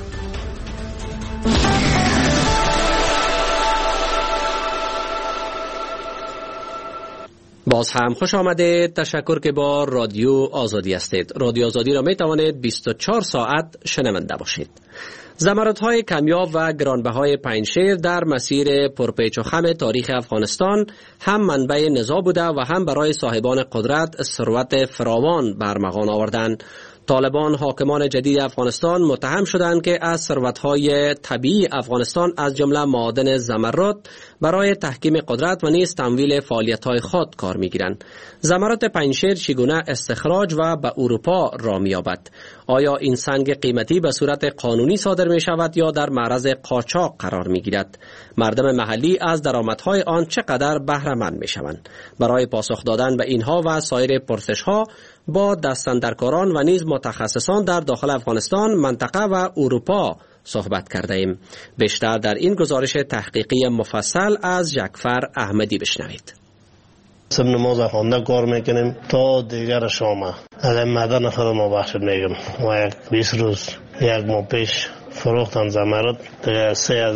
باز هم خوش آمدید. تشکر که با رادیو آزادی هستید. رادیو آزادی را می توانید 24 ساعت شنونده باشید. زمردهای کمیاب و گرانبهای پنجشیر در مسیر پرپیچ و خم تاریخ افغانستان هم منبع نزاع بوده و هم برای صاحبان قدرت ثروت فراوان برمغان آوردند. طالبان حاکمان جدید افغانستان متهم شدند که از ثروت‌های طبیعی افغانستان از جمله معادن زمرد برای تحکیم قدرت و نیز تمویل فعالیت‌های خود کار می‌گیرند. زمرد پنجشیر چگونه استخراج و به اروپا را می‌یابد؟ آیا این سنگ قیمتی به صورت قانونی صادر می‌شود یا در معرض قاچاق قرار می‌گیرد؟ مردم محلی از درآمدهای آن چقدر بهره مند می‌شوند؟ برای پاسخ دادن به اینها و سایر پرسش‌ها با دستاندرکاران و نیز متخصصان در داخل افغانستان، منطقه و اروپا صحبت کرده ایم. بیشتر در این گزارش تحقیقی مفصل از جعفر احمدی بشنوید. سب نماز خوانده کار میکنیم تا دیگر شامه. از این مدن خود ما بخشد میگم و 20 روز 1 ماه پیش فروختن زمرد دیگه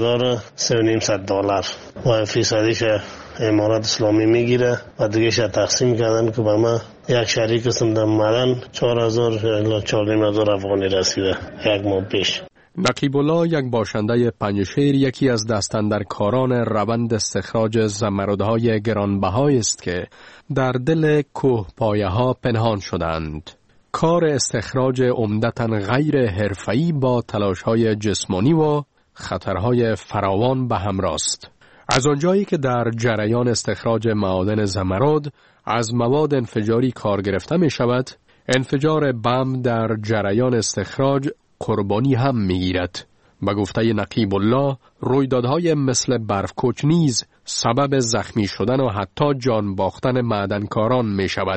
$3,500 و فیصدیش امارات اسلامی میگیره و دیگه شد تقسیم کردن که به ما یک شریک هستم در مدن 4,000 الی 4,500 افغانی رسیده 1 ماه پیش. نقیب الله، یک باشنده پنجشیر، یکی از دستاندرکاران روند استخراج زمردهای گرانبهای است که در دل کوهپایه‌ها پنهان شدند. کار استخراج عمدتاً غیر حرفه‌ای با تلاش‌های جسمانی و خطرهای فراوان به همراه است. از آنجایی که در جریان استخراج معادن زمرد از مواد انفجاری کار گرفته می شود، انفجار بم در جریان استخراج قربانی هم می گیرد. به گفته نقیب الله، رویدادهای مثل برفکوچ نیز سبب زخمی شدن و حتی جان باختن معدنکاران می شود.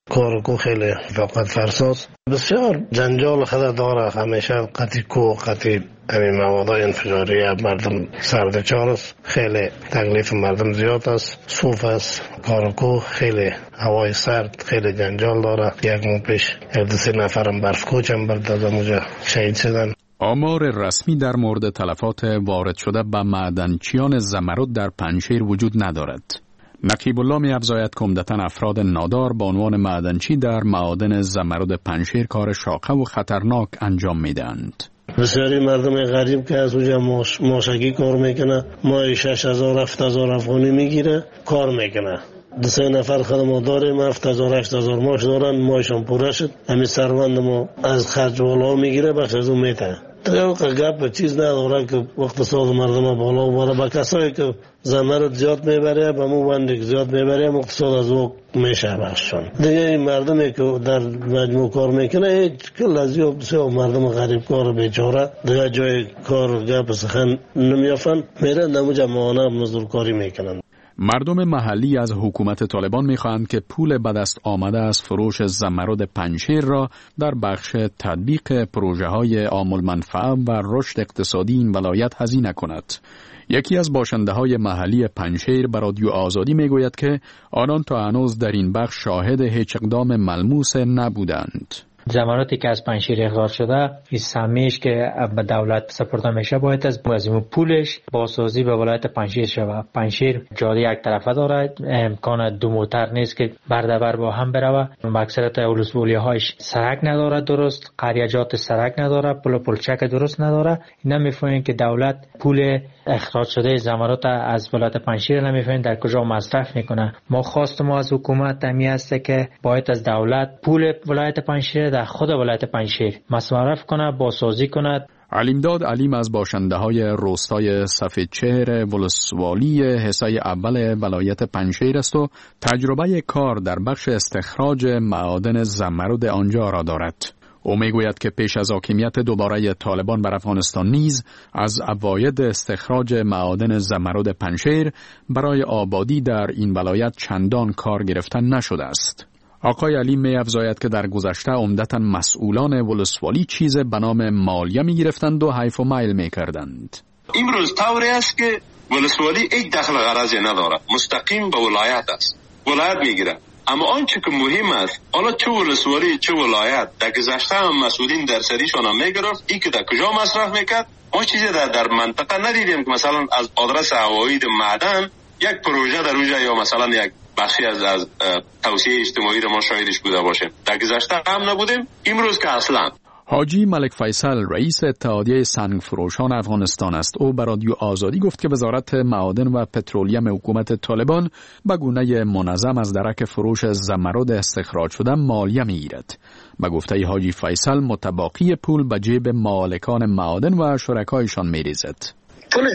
کارکو خیلی فقط فرساس بسیار جنجال خود داره. همیشه قطعی کو قطعی همین موادای انفجاری مردم سردچار است. خیلی تکلیف مردم زیاد است. صوف است. کارکو خیلی هوای سرد خیلی جنجال داره. یک ماه پیش 2-3 نفرم برف کوچم برد اونجا شهید شدن. آمار رسمی در مورد تلفات وارد شده به معدنچیان زمرد در پنجشیر وجود ندارد. نقیب الله می افزاید که عمدتاً افراد نادار با عنوان معدنچی در معادن زمرد پنجشیر کار شاقه و خطرناک انجام میدهند. بسیاری مردم غریب که از اونجا ماشگی کار میکنه، ماهی 6,000-7,000 افغانی میگیره کار میکنه. 2-3 نفر خدمات داریم 7,000-8,000 ماش دارن، ماشون پوره شد. همین سروند ما از خرج والا میگیره بخش از اون میته. دیگه گپ چیز نداره که اقتصاد مردم بالا بره. با کسایی که زمرد زیاد میبره به مو بندی زیاد میبره اقتصاد از او میشه بخششون. دیگه این مردمی که در مجموع کار میکنه هیچ کل از یو بسیار مردم غریب کار بیچاره دیگه جای کار گپ سخن نمیافن میرن نموجه ماهانه مزدور کاری میکنن. مردم محلی از حکومت طالبان می‌خواهند که پول به دست آمده از فروش زمرد پنجشیر را در بخش تطبیق پروژه‌های عام المنفعه و رشد اقتصادی این ولایت هزینه کند. یکی از باشنده‌های محلی پنجشیر به رادیو آزادی می‌گوید که آنان تا هنوز در این بخش شاهد هیچ اقدام ملموس نبودند. زمراتی که از پنجشیر اخراج شده این سهمیش که به دولت سپرده میشه باید از پولش بازسازی به ولایت پنجشیر شود. پنجشیر جاده یک طرفه داره، امکان دو موتر نیست که بردبر با هم بروه. اکثریت ولسوالی‌هاش سرک نداره، درست قریجات سرک نداره، پلچک درست نداره. اینا میفهمن که دولت پول اخراج شده زمرات از ولایت پنجشیر نمیفهمن در کجا مصرف میکنه. ما خواستم از حکومت همی است که باید از دولت پول ولایت پنجشیر در خود ولایت پنجشیر مصرف کنه، بازسازی کند. علیمداد علیم از باشنده‌های روستای سفیدچهر ولسوالی حصه اول ولایت پنجشیر است و تجربه کار در بخش استخراج معادن زمرد آنجا را دارد. او میگوید که پیش از حاکمیت دوباره طالبان بر افغانستان نیز از عواید استخراج معادن زمرد پنجشیر برای آبادی در این ولایت چندان کار گرفتن نشده است. آقای علی می افزاید که در گذشته عمدتاً مسئولان ولسوالی چیز به نام مالیه می گرفتند و حیف و میل می کردند. امروز طوری است که ولسوالی یک دخل غرضی نداره، مستقیم به ولایت است، ولایت می گیره. اما آنچه که مهم است، حالا چه ولسوالی چه ولایت در گذشته هم مسئولین در سریشان هم می گرفت، ای که در کجا مصرف میکرد. ما چیزی در منطقه ندیدیم که مثلا از آدرس عواید معدن یک پروژه در اونجا یا مثلا یک بخشی از توسعه اجتماعی را ما شاهدش بوده باشیم. در گذشته هم نبودیم، امروز که اصلا. حاجی ملک فیصل رئیس اتحادیه سنگ فروشان افغانستان است. او به رادیو آزادی گفت که وزارت معادن و پترولیم حکومت طالبان به گونه منظم از درک فروش زمرد استخراج شده مالیه میگیرد. به گفته حاجی فیصل متباقی پول به جیب مالکان معادن و شرکایشان میریزد. پولش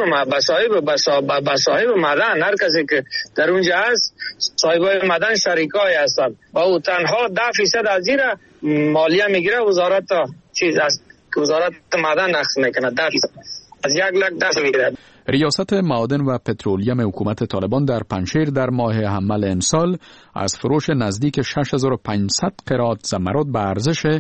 به صاحب معدن، هر کسی که در اونجا هست صاحبای معدن شریکای هستن و او تنها 10% از زیر مالیه میگیره. وزارت چیز است که وزارت معدن نقص میکنه، 10% از 1,10,000 میگیره. ریاست معادن و پترولیم حکومت طالبان در پنجشیر در ماه حمل امسال از فروش نزدیک 6,500 قرات زمرد به ارزش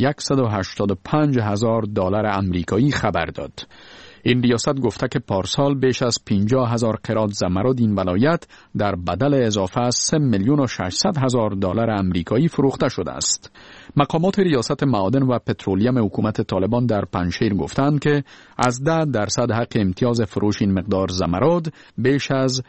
$185,000 آمریکایی خبر داد. این ریاست گفته که پارسال بیش از 50,000 قرات زمرد این ولایت در بدل اضافه از $3,600,000 آمریکایی فروخته شده است. مقامات ریاست معادن و پترولیم حکومت طالبان در پنجشیر گفتند که از 10% حق امتیاز فروش این مقدار زمرد بیش از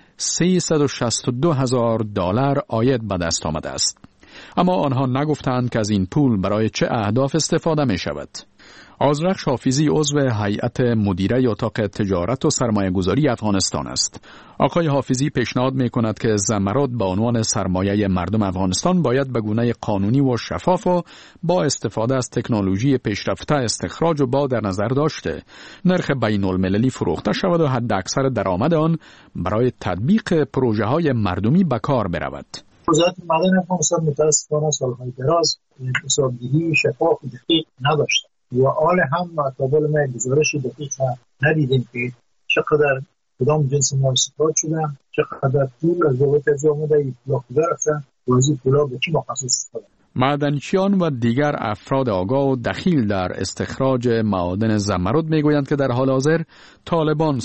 $362,000 عاید به دست آمده است. اما آنها نگفتند که از این پول برای چه اهداف استفاده می شود. آذرخش حافظی عضو هیئت مدیره اتاق تجارت و سرمایه گذاری افغانستان است. آقای حافظی پیشنهاد می کند که زمرد به عنوان سرمایه مردم افغانستان باید به گونه قانونی و شفاف و با استفاده از تکنولوژی پیشرفته استخراج و با در نظر داشته نرخ بین المللی فروخته شود و حد اکثر درآمد آن برای تطبیق پروژه های مردمی به کار برود. وزارت معدن افغانستان متاسفانه سالهای دراز حسابدهی شفاف و دقیق نداشته و حال هم مطابق ما گزارش دقیق ندیدیم که چقدر کدام جنس مال استخراج شده، چقدر پول از دولت از آمده اطلاق رفتن وزیر پولا به چی مخصوص است. معدنچیان و دیگر افراد آگاه و دخیل در استخراج معادن زمرد میگویند که در حال حاضر طالبان 100%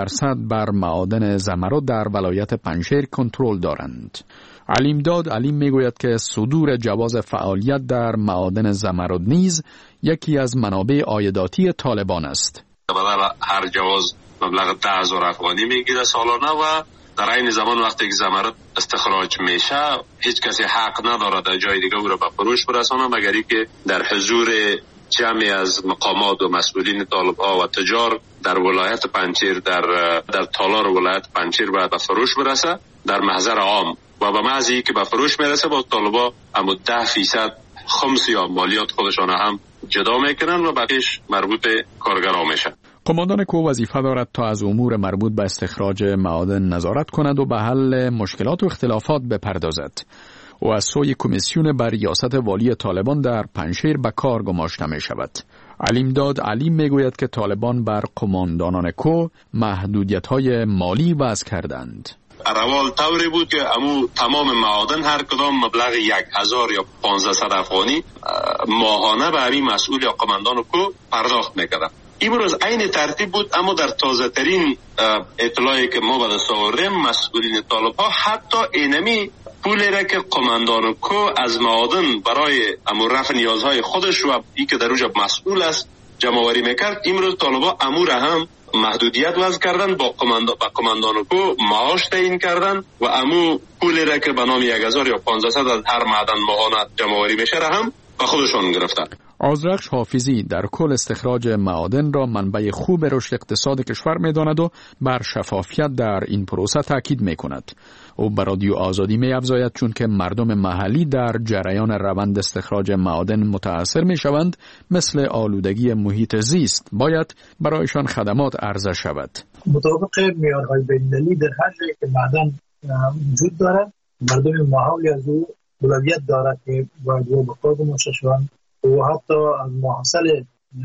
بر معادن زمرد در ولایت پنجشیر کنترل دارند. علیمداد علیم میگوید که صدور جواز فعالیت در معادن زمرد نیز یکی از منابع عایداتی طالبان است. هر جواز مبلغ 10,000 افغانی میگیره سالانه و در این زمان وقتی که زمرد استخراج میشه هیچ کسی حق نداره در جای دیگه او را به فروش برسانه مگر اینکه در حضور جمعی از مقامات و مسئولین طالب‌ها و تجار در ولایت پنجشیر در تالار ولایت پنجشیر باید به فروش برسه در محضر عام و به محض اینکه به فروش میرسه با طالبا اما 10% خمس یا مالیات خودشان هم جدا میکنن و بقیش مربوط کارگرها میشه. قماندان کو وظیفه دارد تا از امور مربوط به استخراج معادن نظارت کند و به حل مشکلات و اختلافات بپردازد. و از سوی کمیسیون بر ریاست والی طالبان در پنجشیر به کار گماشته می شود. علیمداد علیم می گوید که طالبان بر قماندانان کو محدودیت‌های مالی وضع کردند. اول طوری بود که تمام معادن هر کدام مبلغ 1,000 یا 1,500 افغانی ماهانه به همین مسئول یا قماندان کو پرداخت میکردن. امروز عین ترتیب بود اما در تازه ترین اطلاعی که ما به دست آوردیم مسئولین طالب‌ها حتی اینمی پولی را که قماندان کو از معادن برای رفع نیازهای خودش و این که در اونجا مسئول است جمع‌آوری میکرد امروز طالب‌ها امور هم محدودیت وضع کردن با قماندان کو معاش تعیین کردن و پولی را که به نام 1,000 یا 1,500 از هر معدن ماهانه جمع‌آوری میشه هم به خودشان گرفتن. آذرخش حافظی در کل استخراج معادن را منبع خوب رشد اقتصاد کشور می‌داند و بر شفافیت در این پروسه تاکید می‌کند. او بر رادیو آزادی می‌افزاید چون که مردم محلی در جریان روند استخراج معادن متأثر می‌شوند مثل آلودگی محیط زیست باید برایشان خدمات عرضه شود. مطابق معیارهای بین‌المللی در هر جایی که معدن وجود دارد مردم محلی از او اولویت دارد که باید به کار گماشته شوند و حتی از محصل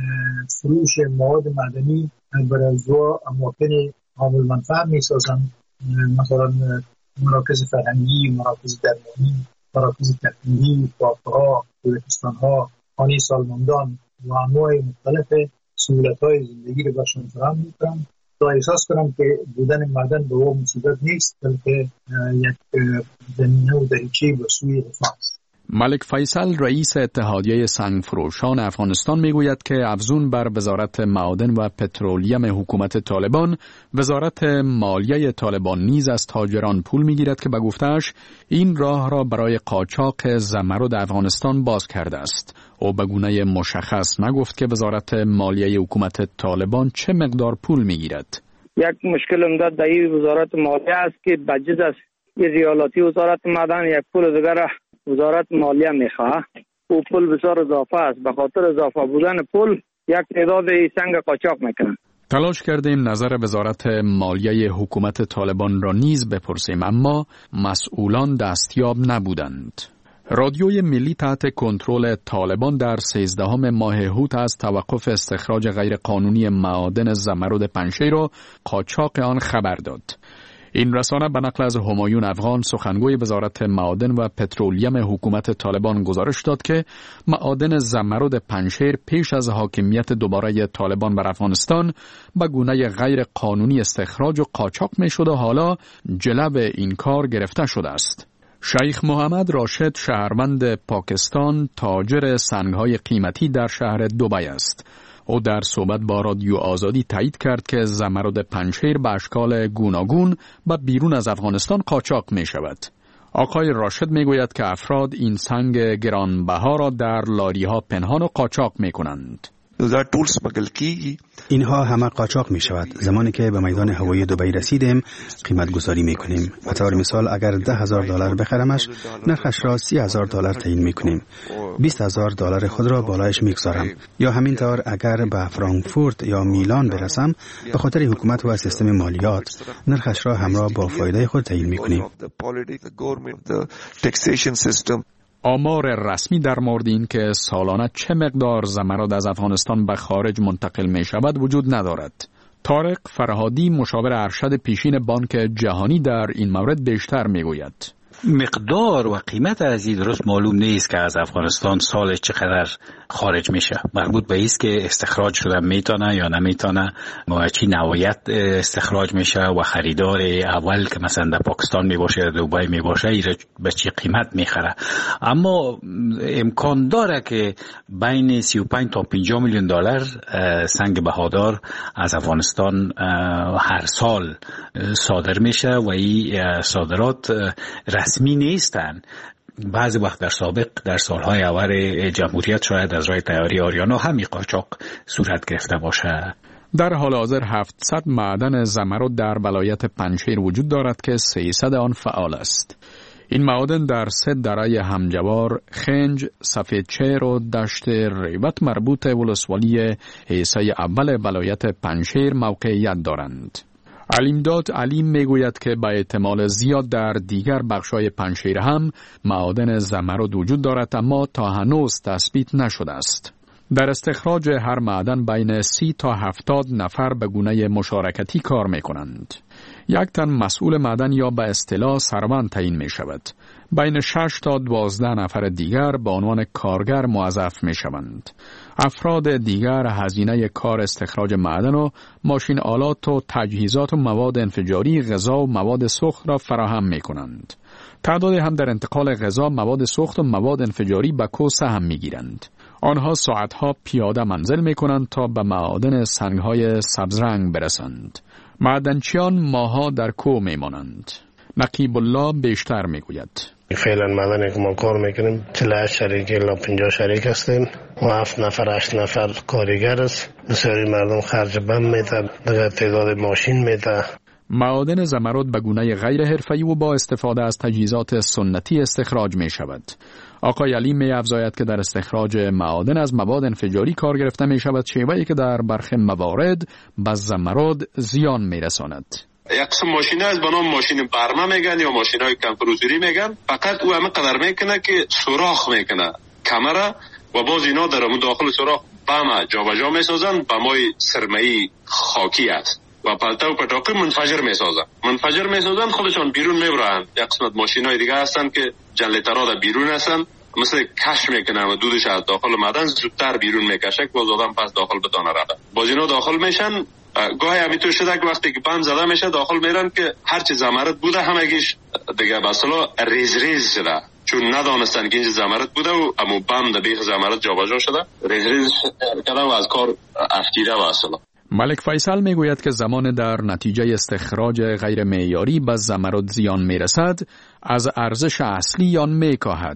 فروش مواد معدنی برای اماکن عامل منفعه می‌سازند، مثلا مراکز فرهنگی، مراکز درمانی، مراکز تفریحی، پارک‌ها، کوهستان‌ها، خانه سالمندان و انواع مختلف سهولت‌های زندگی را برشان فراهم می‌کنند تا احساس کنم که بودن معدن به او مصیبت نیست بلکه یک زمینه و دریچه به سوی رفاه است. ملک فیصل رئیس اتحادیه سنگفروشان افغانستان میگوید که افزون بر وزارت معادن و پترولیم حکومت طالبان، وزارت مالیه طالبان نیز از تاجران پول میگیرد که به گفته‌اش این راه را برای قاچاق زمرد افغانستان باز کرده است. او به گونه مشخص نگفت که وزارت مالیه حکومت طالبان چه مقدار پول میگیرد. یک مشکل عمده در این وزارت مالیه است که بجز از ریالاتی وزارت معدن یک پول دیگر وزارت مالیه میخواه. او پول بسیار اضافه است. به خاطر اضافه بودن پول یک تعداد سنگ قاچاق میکنن. تلاش کردیم نظر وزارت مالیه حکومت طالبان را نیز بپرسیم اما مسئولان دستیاب نبودند. رادیوی ملی تحت کنترل طالبان در 13 ماه هوت از توقف استخراج غیرقانونی معادن زمرد پنجشیر و قاچاق آن خبر داد. این رسانه به نقل از همایون افغان سخنگوی وزارت معادن و پترولیم حکومت طالبان گزارش داد که معادن زمرد پنجشیر پیش از حاکمیت دوباره طالبان بر افغانستان به گونه غیر قانونی استخراج و قاچاق می شد و حالا جلب این کار گرفته شده است. شیخ محمد راشد شهروند پاکستان تاجر سنگ‌های قیمتی در شهر دبی است. او در صحبت با رادیو آزادی تایید کرد که زمرد پنجشیر به اشکال گوناگون به بیرون از افغانستان قاچاق می شود. آقای راشد می گوید که افراد این سنگ گرانبها را در لاری‌ها پنهان و قاچاق می کنند. اینها همه قاچاق می شود. زمانی که به میدان هوایی دبی رسیدیم قیمت گذاری می کنیم. به طور مثال اگر $10,000 بخرمش نرخش را $30,000 تعیین می کنیم. $20,000 خود را بالایش می گذارم. یا همینطور اگر به فرانکفورت یا میلان برسم به خاطر حکومت و سیستم مالیات نرخش را همراه با فایده خود تعیین می کنیم. آمار رسمی در مورد این که سالانه چه مقدار زمرد از افغانستان به خارج منتقل می شود وجود ندارد. طارق فرهادی مشاور ارشد پیشین بانک جهانی در این مورد بیشتر می گوید. مقدار و قیمت از این درست معلوم نیست که از افغانستان سالش چقدر خارج میشه. مربوط به است که استخراج شده میتونه یا نمیتونه، چی نوعیت استخراج میشه و خریدار اول که مثلا در پاکستان میباشه یا دبی میباشه به چی قیمت میخره. اما امکان داره که بین 35 تا 50 میلیون دلار سنگ بهادار از افغانستان هر سال صادر میشه و این صادرات رسمی نیستن. بعضی وقت در سالهای اول جمهوریت شاید از راه تیاری آریانا همین قاچاق صورت گرفته باشه. در حال حاضر 700 معدن زمرد در ولایت پنجشیر وجود دارد که 300 آن فعال است. این معادن در 3 دره همجوار، خنج، سفیدچیر و دشت ریوت مربوط ولسوالی حیصه اول ولایت پنجشیر موقعیت دارند. علیمداد علیم میگوید که به احتمال زیاد در دیگر بخشای پنجشیر هم معادن زمرد وجود دارد، اما تا هنوز تثبیت نشده است. در استخراج هر معدن بین 30 تا 70 نفر به گونه مشارکتی کار می کنند. یک تن مسئول معدن یا به اصطلاح سروند تعیین می شود. بین 6 تا 12 نفر دیگر به عنوان کارگر موظف می شوند. افراد دیگر هزینه کار استخراج معدن و ماشین آلات و تجهیزات و مواد انفجاری، غذا و مواد سوخت را فراهم می کنند. تعداد هم در انتقال غذا، مواد سوخت و مواد انفجاری به کو سهم می گیرند. آنها ساعتها پیاده منزل می کنند تا به معادن سنگهای سبزرنگ برسند. معدنچیان ماها در کو می مانند. نقیب الله بیشتر می گوید. فعلا معدنی که ما کار میکنیم 48 شریک الا 50 شریک هستیم و 7 نفر 8 نفر کارگر است. بسیاری مردم خرج بم میده، دیگر تعداد ماشین میده. معادن زمرد به گونه غیر حرفه‌ای و با استفاده از تجهیزات سنتی استخراج می شود. آقای علی می افزاید که در استخراج معادن از مواد انفجاری کار گرفته می شود، شیوهی که در برخی موارد به زمرد زیان می رساند. یک قسم ماشین از به نام ماشین برمه میگن یا ماشین های کمپروزوری میگن. فقط او همه قدر میکنه که سوراخ میکنه کمره و باز اینا در همون داخل سوراخ بم جابجا میسازن. بمای سرمه‌ای خاکی است و پلته و پتاقی منفجر میسازن خودشان بیرون میبرن. یک قسمت ماشین های دیگه هستن که جنریترها در بیرون هستن، مثل کش میکنن و دودش از داخل معدن زودتر بیرون میکشه که باز آدم پس داخل بدانه رده. باز اینا داخل میشن. گاهی همینطور شده که وقتی که بم زده میشه داخل میرن که هرچی زمرد بوده همگیش دیگه بسلا ریز شده، چون ندانستن که اینجا زمرد بوده و امو بم در بیخ زمرد جابجا شده ریز کردن و از کار افکیره و اصلا. ملک فیصل میگوید که زمان در نتیجه استخراج غیر معیاری به زمرد زیان میرسد، از ارزش اصلی آن میکاهد.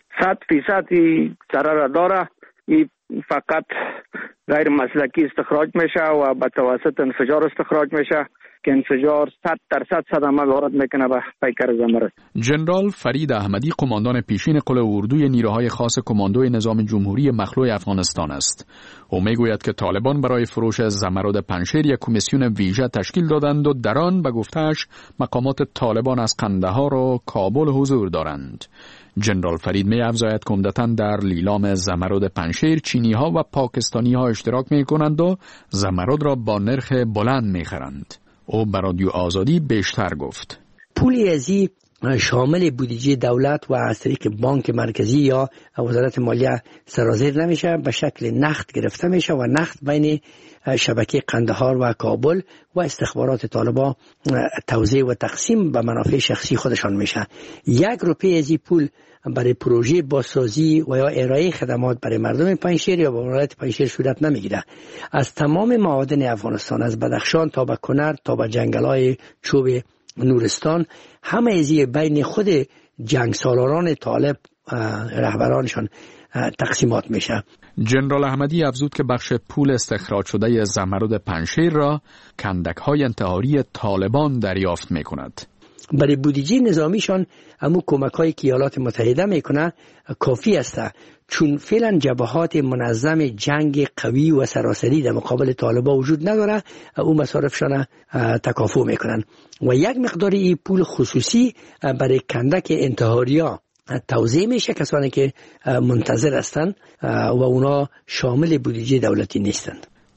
100% ضرر داره. این فقط غیر مسلکی استخراج میشه و به توسط انفجار استخراج میشه که انفجار 100% صدمه وارد میکنه به پیکر زمرد. جنرال فرید احمدی قماندان پیشین قل اردوی نیروهای خاص کماندوی نظام جمهوری مخلوع افغانستان است. او میگوید که طالبان برای فروش زمرد پنجشیر یک کمیسیون ویژه تشکیل دادند و در آن به گفته‌اش مقامات طالبان از قندهار و کابل حضور دارند. جنرال فرید می افزاید که عمدتاً در لیلام زمرد پنجشیر چینی ها و پاکستانی ها اشتراک می کنند و زمرد را با نرخ بلند می خرند. او به رادیو آزادی بیشتر گفت. پولی ازی شامل بودجه دولت و از طریق بانک مرکزی یا وزارت مالیه سرازیر نمیشه، به شکل نقد گرفته میشه و نقد بین شبکه قندهار و کابل و استخبارات طالبان توزیع و تقسیم به منافع شخصی خودشان میشه. 1 روپیه از این پول برای پروژه بازسازی و یا ارائه خدمات برای مردم پنجشیر یا ولایت پنجشیر صورت نمیگیره. از تمام معادن افغانستان، از بدخشان تا به کنر تا به جنگل‌های چوب نورستان، همه ازی بین خود جنگ سالاران طالب رهبرانشان تقسیمات میشه. جنرال احمدی افزود که بخش پول استخراج شده زمرد پنجشیر را کندک‌های انتحاری طالبان دریافت میکند. برای بودجه نظامیشان همون کمک‌هایی که ایالات متحده میکنه کافی است، چون فعلا جبهات منظم جنگ قوی و سراسری در مقابل طالبان وجود نداره، اون مصارفشان تکافؤ میکنن و یک مقدار این پول خصوصی برای کندک انتحاریا توزیع میشه، کسانی که منتظر هستند و اونا شامل بودجه دولتی نیستند.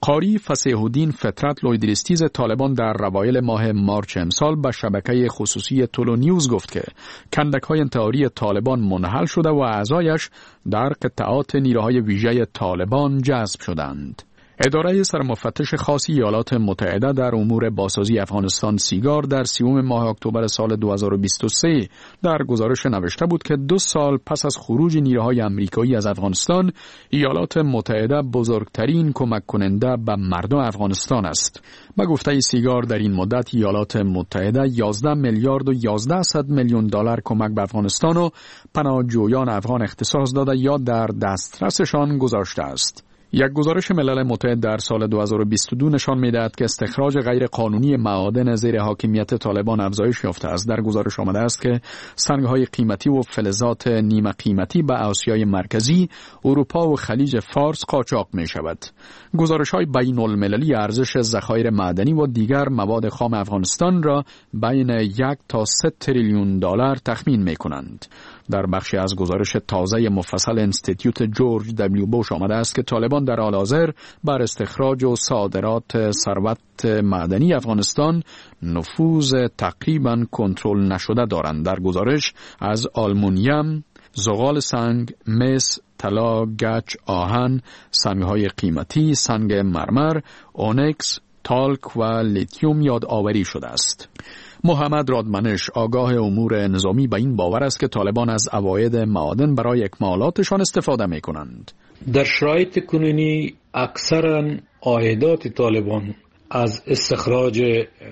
قاری فصیح الدین فطرت لویدریستیز طالبان در اوایل ماه مارچ امسال به شبکه خصوصی تولو نیوز گفت که کندک‌های انتحاری طالبان منحل شده و اعضایش در قطعات نیروهای ویژه طالبان جذب شدند. اداره سرمفتش خاص ایالات متحده در امور بازسازی افغانستان سیگار در 30 ماه اکتبر سال 2023 در گزارش نوشته بود که 2 سال پس از خروج نیروهای آمریکایی از افغانستان، ایالات متحده بزرگترین کمک کننده به مردم افغانستان است. به گفته سیگار در این مدت ایالات متحده 11 میلیارد و 11 میلیون دلار کمک به افغانستان و پناهجویان افغان اختصاص داده یا در دسترسشان گذاشته است. یک گزارش ملل متحد در سال 2022 نشان می‌دهد که استخراج غیر قانونی معادن زیر حاکمیت طالبان افزایش یافته است. در گزارش آمده است که سنگ‌های قیمتی و فلزات نیمه قیمتی به آسیای مرکزی، اروپا و خلیج فارس قاچاق می‌شود. گزارش‌های بین‌المللی ارزش ذخایر معدنی و دیگر مواد خام افغانستان را بین 1 تا 3 تریلیون دلار تخمین می‌کنند. در بخشی از گزارش تازه مفصل انستیتیوت جورج دبلیو بوش آمده است که طالبان در حال حاضر بر استخراج و صادرات ثروت معدنی افغانستان نفوذ تقریباً کنترل نشده دارند. در گزارش از آلومینیوم، زغال سنگ، مس، طلا، گچ، آهن، سنگ‌های قیمتی، سنگ مرمر، اونکس، تالک و لیتیوم یادآوری شده است. محمد رادمنش آگاه امور نظامی به این باور است که طالبان از عواید معادن برای اکمالاتشان استفاده می کنند. در شرایط کنونی اکثرا عایدات طالبان از استخراج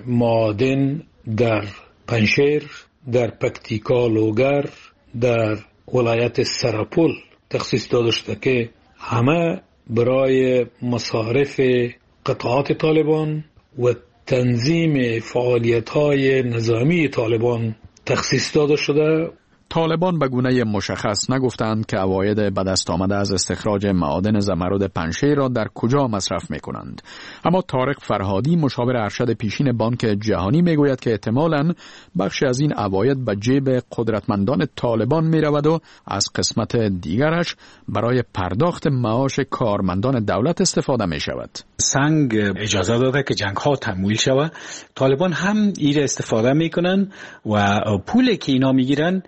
معادن در پنشیر، در پکتیکا لوگر، در ولایت سرپل تخصیص داده شده که همه برای مصارف قطعات طالبان و تنظیم فعالیت‌های نظامی طالبان تخصیص داده شده. طالبان به گونه مشخص نگفتند که عواید به دست آمده از استخراج معادن زمرد پنشیر را در کجا مصرف می‌کنند. اما طارق فرهادی مشاور ارشد پیشین بانک جهانی میگوید که احتمالاً بخشی از این عواید به جیب قدرتمندان طالبان می‌رود و از قسمت دیگرش برای پرداخت معاش کارمندان دولت استفاده می‌شود. سنگ اجازه داده که جنگ‌ها تمویل شود. طالبان هم این استفاده می‌کنن و پولی که اینا می‌گیرن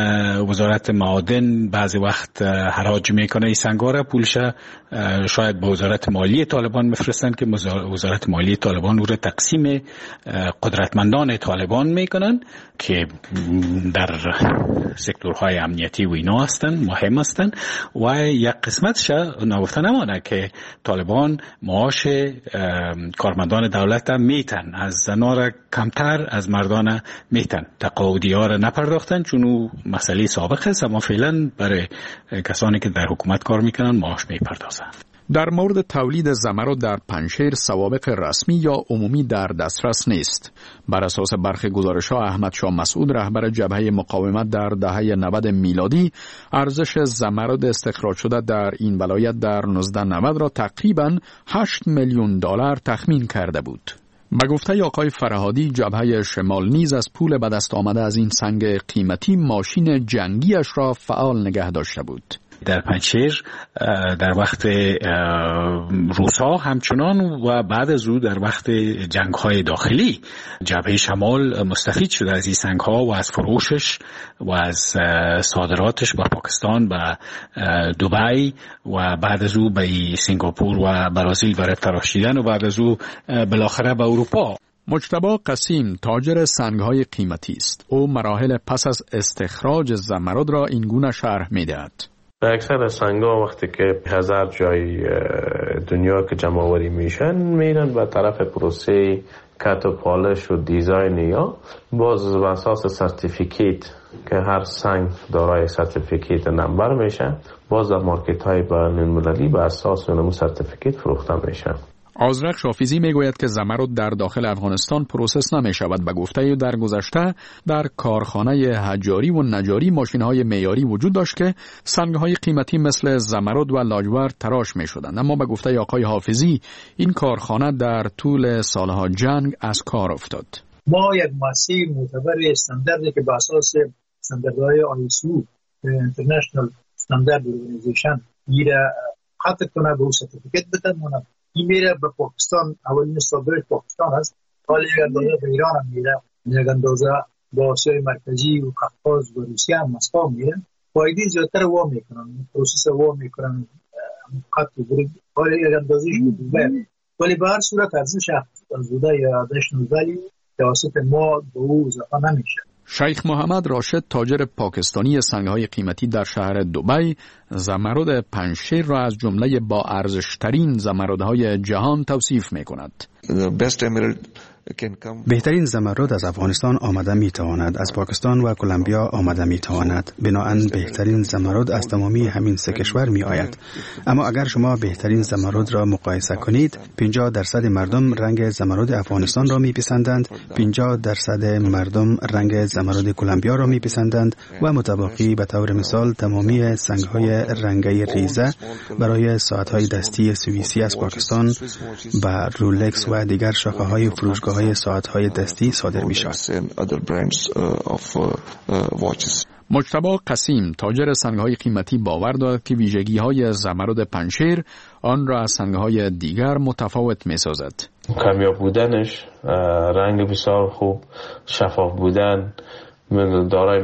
وزارت معادن بعضی وقت حراج میکنه این سنگ‌ها را، پولش شاید به وزارت مالی طالبان میفرستن که وزارت مالی طالبان او را تقسیم قدرتمندان طالبان میکنن که در سکتورهای امنیتی و اینا هستن، مهم هستن و یک قسمتش نگفته نمانه که طالبان معاش کارمندان دولت میتن، از زنا را کمتر از مردان میتن، تقاعدی ها را نپرداختن چون او مسئله سابق است، اما فعلا برای کسانی که در حکومت کار میکنن معاش میپردازن. در مورد تولید زمرد در پنشیر سوابق رسمی یا عمومی در دسترس نیست. بر اساس برخی گزارش‌ها احمد شاه مسعود رهبر جبهه مقاومت در دهه 90 میلادی ارزش زمرد استخراج شده در این ولایت در 1990 را تقریباً 8 میلیون دلار تخمین کرده بود. به گفته آقای فرهادی جبهه شمال نیز از پول به دست آمده از این سنگ قیمتی ماشین جنگیش را فعال نگه داشته بود. در پنشیر در وقت روسا همچنان و بعد از او در وقت جنگ‌های داخلی جبهه شمال مستفید شده از این سنگ‌ها و از فروشش و از صادراتش به پاکستان، به دبی و بعد از او به سنگاپور و برزیل برای تراشیدن و بعد از او بالاخره به اروپا. مجتبی قسیم تاجر سنگ‌های قیمتی است. او مراحل پس از استخراج زمرد را این گونه شرح می‌دهد. اکثر سنگ‌ها وقتی که هزار جای دنیا که جمع آوری میشن میرن به طرف پروسه کت و پالش و دیزاین یا باز به اساس سرتیفیکیت که هر سنگ دارای سرتیفیکیت نمبر میشه، باز در مارکت های بین‌المللی به اساس اون سرتیفیکیت فروخته میشه. آذرخ شافیزی میگوید که زمرد در داخل افغانستان پروسس نمی شود. به گفته او در گذشته در کارخانه حجاری و نجاری ماشین‌های معیاری وجود داشت که سنگ‌های قیمتی مثل زمرد و لاجورد تراش می شدند، اما به گفته آقای حافظی این کارخانه در طول سالها جنگ از کار افتاد. ما یک مؤسسه معتبر استانداردی که به اساس استانداردهای ISO International Standard Organization میره قطع کنه به اون سرتیفیکت بده، ما این میره به پاکستان، اولین صادرات پاکستان است، حالا یک اندازه به ایران هم میره، یک اندازه با آسیای مرکزی و قفقاز و روسیه هم مسکو میره. فایده زیادتر وا میکنن، پروسس وا میکنن، خط برید حالا یک اندازه شده، ولی به هر صورت ارزش افزوده یا ادیشنال ولیو توسط ما به او اضافه نمیشه. شیخ محمد راشد، تاجر پاکستانی سنگ‌های قیمتی در شهر دبی، زمرد پنجشیر را از جمله با ارزش‌ترین زمردهای جهان توصیف می‌کند. بهترین زمرد از افغانستان آمده می تواند، از پاکستان و کلمبیا آمده می تواند. بنابراین بهترین زمرد از تمامی همین سه کشور می آید. اما اگر شما بهترین زمرد را مقایسه کنید، 50% مردم رنگ زمرد افغانستان را می پسندند، 50% مردم رنگ زمرد کلمبیا را می پسندند و متباقی به طور مثال تمامی سنگ‌های رنگی ریزه برای ساعت‌های دستی سوئیسی از پاکستان و رولکس و دیگر شاخه‌های فروشگاه ساعت‌های دستی صادر می‌شود. مجتبی قسیم، تاجر سنگ‌های قیمتی، باور دارد که ویژگی‌های زمرد پنجشیر آن را از سنگ‌های دیگر متفاوت می‌سازد. کمیاب بودنش، رنگ بسیار خوب، شفاف بودن، دارای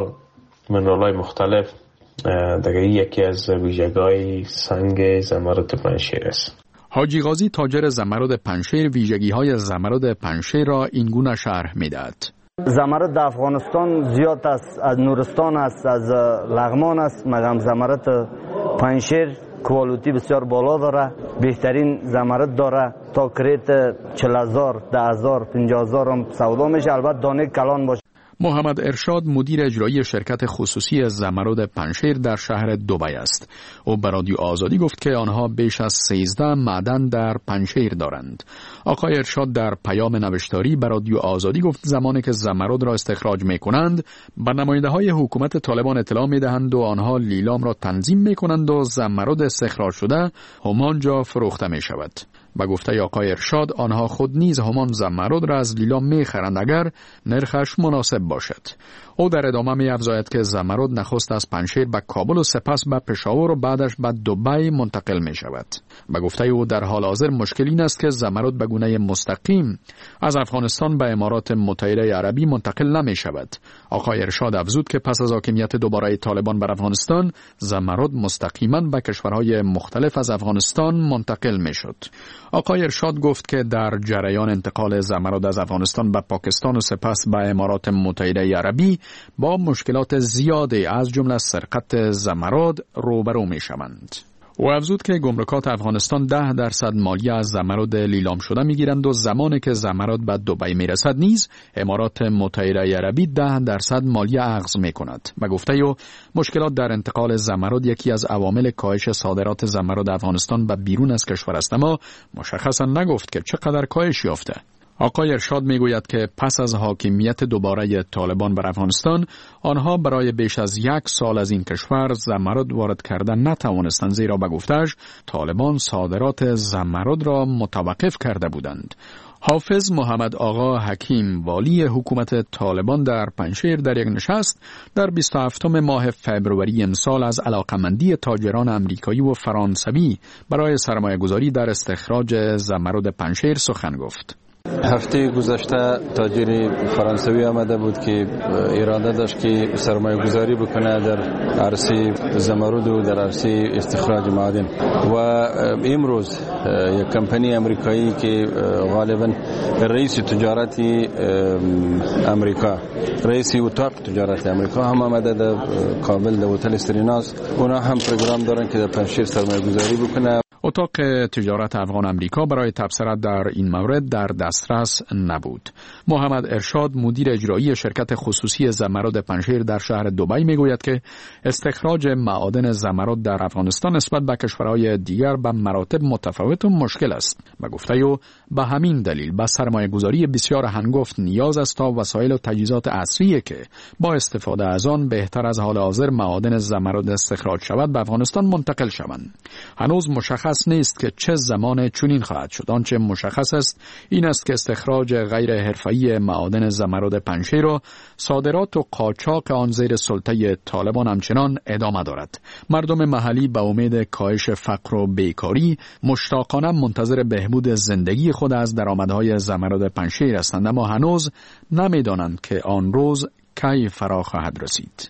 منرال‌های مختلف، دیگه یکی از ویژگی‌های سنگ زمرد پنجشیر است. حاجی غازی، تاجر زمرد پنجشیر، ویژگی‌های زمرد پنجشیر را اینگونه شرح می‌دهد. زمرد در افغانستان زیاد است، از نورستان است، از لغمان است، مگر زمرد پنجشیر کوالیتی بسیار بالا داره، بهترین زمرد داره، تا کریت 40,000 10,000 50,000 هم سودا میشه، البته دانه کلان باشه. محمد ارشاد، مدیر اجرایی شرکت خصوصی زمرد پنجشیر در شهر دبی است. او به رادیو آزادی گفت که آنها بیش از 13 معدن در پنجشیر دارند. آقای ارشاد در پیام نوشتاری به رادیو آزادی گفت زمانی که زمرد را استخراج می‌کنند، به نماینده‌های حکومت طالبان اطلاع می‌دهند و آنها لیلام را تنظیم می‌کنند و زمرد استخراج شده همانجا فروخته می‌شود. با گفته آقای ارشاد، آنها خود نیز همان زمرد را از لیلام می‌خرند اگر نرخش مناسب باشد. او در ادامه می‌افزاید که زمرد نخست از پنجشیر به کابل و سپس به پشاور و بعدش به دبی منتقل می‌شود. با گفته او در حال حاضر مشکل این است که زمرد به گونه مستقیم از افغانستان به امارات متحده عربی منتقل نمی‌شود. آقای ارشاد افزود که پس از حاکمیت دوباره طالبان بر افغانستان، زمرد مستقیما به کشورهای مختلف از افغانستان منتقل می‌شد. آقای ارشاد گفت که در جریان انتقال زمرد از افغانستان به پاکستان و سپس به امارات متحده عربی با مشکلات زیادی از جمله سرقت زمرد روبرو می‌شوند. او افزود که گمرکات افغانستان 10% مالیه از زمرد لیلام شده میگیرند و زمانی که زمرد به دبی میرسد نیز امارات متحده عربی 10% مالیه اخذ میکند. و گفته او مشکلات در انتقال زمرد یکی از عوامل کاهش صادرات زمرد افغانستان به بیرون از کشور است، اما مشخصا نگفت که چقدر کاهش یافته. آقای ارشاد میگوید که پس از حاکمیت دوباره طالبان بر افغانستان، آنها برای بیش از 1 سال از این کشور زمرد وارد کردن نتوانستند، زیرا به گفته‌اش طالبان صادرات زمرد را متوقف کرده بودند. حافظ محمد آقا حکیم، والی حکومت طالبان در پنجشیر، در یک نشست در 27 ماه فبروری امسال از علاقمندی تاجران امریکایی و فرانسوی برای سرمایه‌گذاری در استخراج زمرد پنجشیر سخن گفت. هفته گذشته تاجر فرانسوی آمده بود که اراده داشت که سرمایه گذاری بکنه در عرصه زمرد و در عرصه استخراج معادن و امروز یک کمپانی امریکایی که غالبا رئیس تجارت امریکا، رئیس اتاق تجارت امریکا هم آمده در کابل در هتل استریناس، اونا هم پروگرام دارن که در پنجشیر سرمایه گذاری بکنه. اتاق تجارت افغان امریکا برای تبصره در این مورد در دسترس نبود. محمد ارشاد، مدیر اجرایی شرکت خصوصی زمرد پنجشیر در شهر دبی میگوید که استخراج معادن زمرد در افغانستان نسبت به کشورهای دیگر به مراتب متفاوت و مشکل است. و گفته او به همین دلیل به سرمایه گذاری بسیار هنگفت نیاز است تا وسایل و تجهیزات عصری که با استفاده از آن بهتر از حال حاضر معادن زمرد استخراج شود به افغانستان منتقل شوند. هنوز مشخص مشخص نیست که چه زمان چنین خواهد شد. آنچه مشخص است این است که استخراج غیر حرفه‌ای معادن زمرد پنجشیر و صادرات و قاچاق آن زیر سلطه طالبان همچنان ادامه دارد. مردم محلی به امید کاهش فقر و بیکاری مشتاقانه منتظر بهبود زندگی خود از درآمدهای زمرد پنجشیر هستند، اما هنوز نمی‌دانند که آن روز کی فرا خواهد رسید.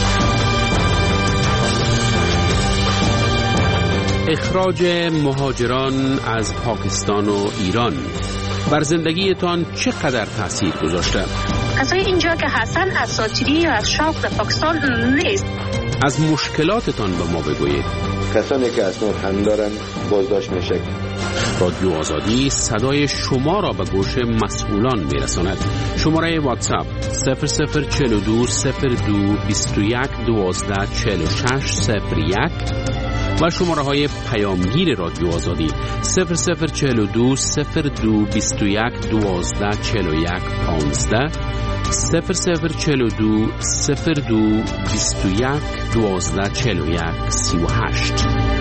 اخراج مهاجران از پاکستان و ایران بر زندگیتان چقدر تأثیر گذاشته؟ کسای اینجا که هستن از ساتری یا از شوق به پاکستان نیست. از مشکلاتتان به ما بگویید. کسانی که اسناد هم دارن بازداشت میشه. رادیو آزادی صدای شما را به گوش مسئولان میرساند. شماره واتساپ 0042 02 21 12 46 01 و شماره های پیامگیر رادیو آزادی 0042 02 21 12 41 15 0042 02 21 12 41 38.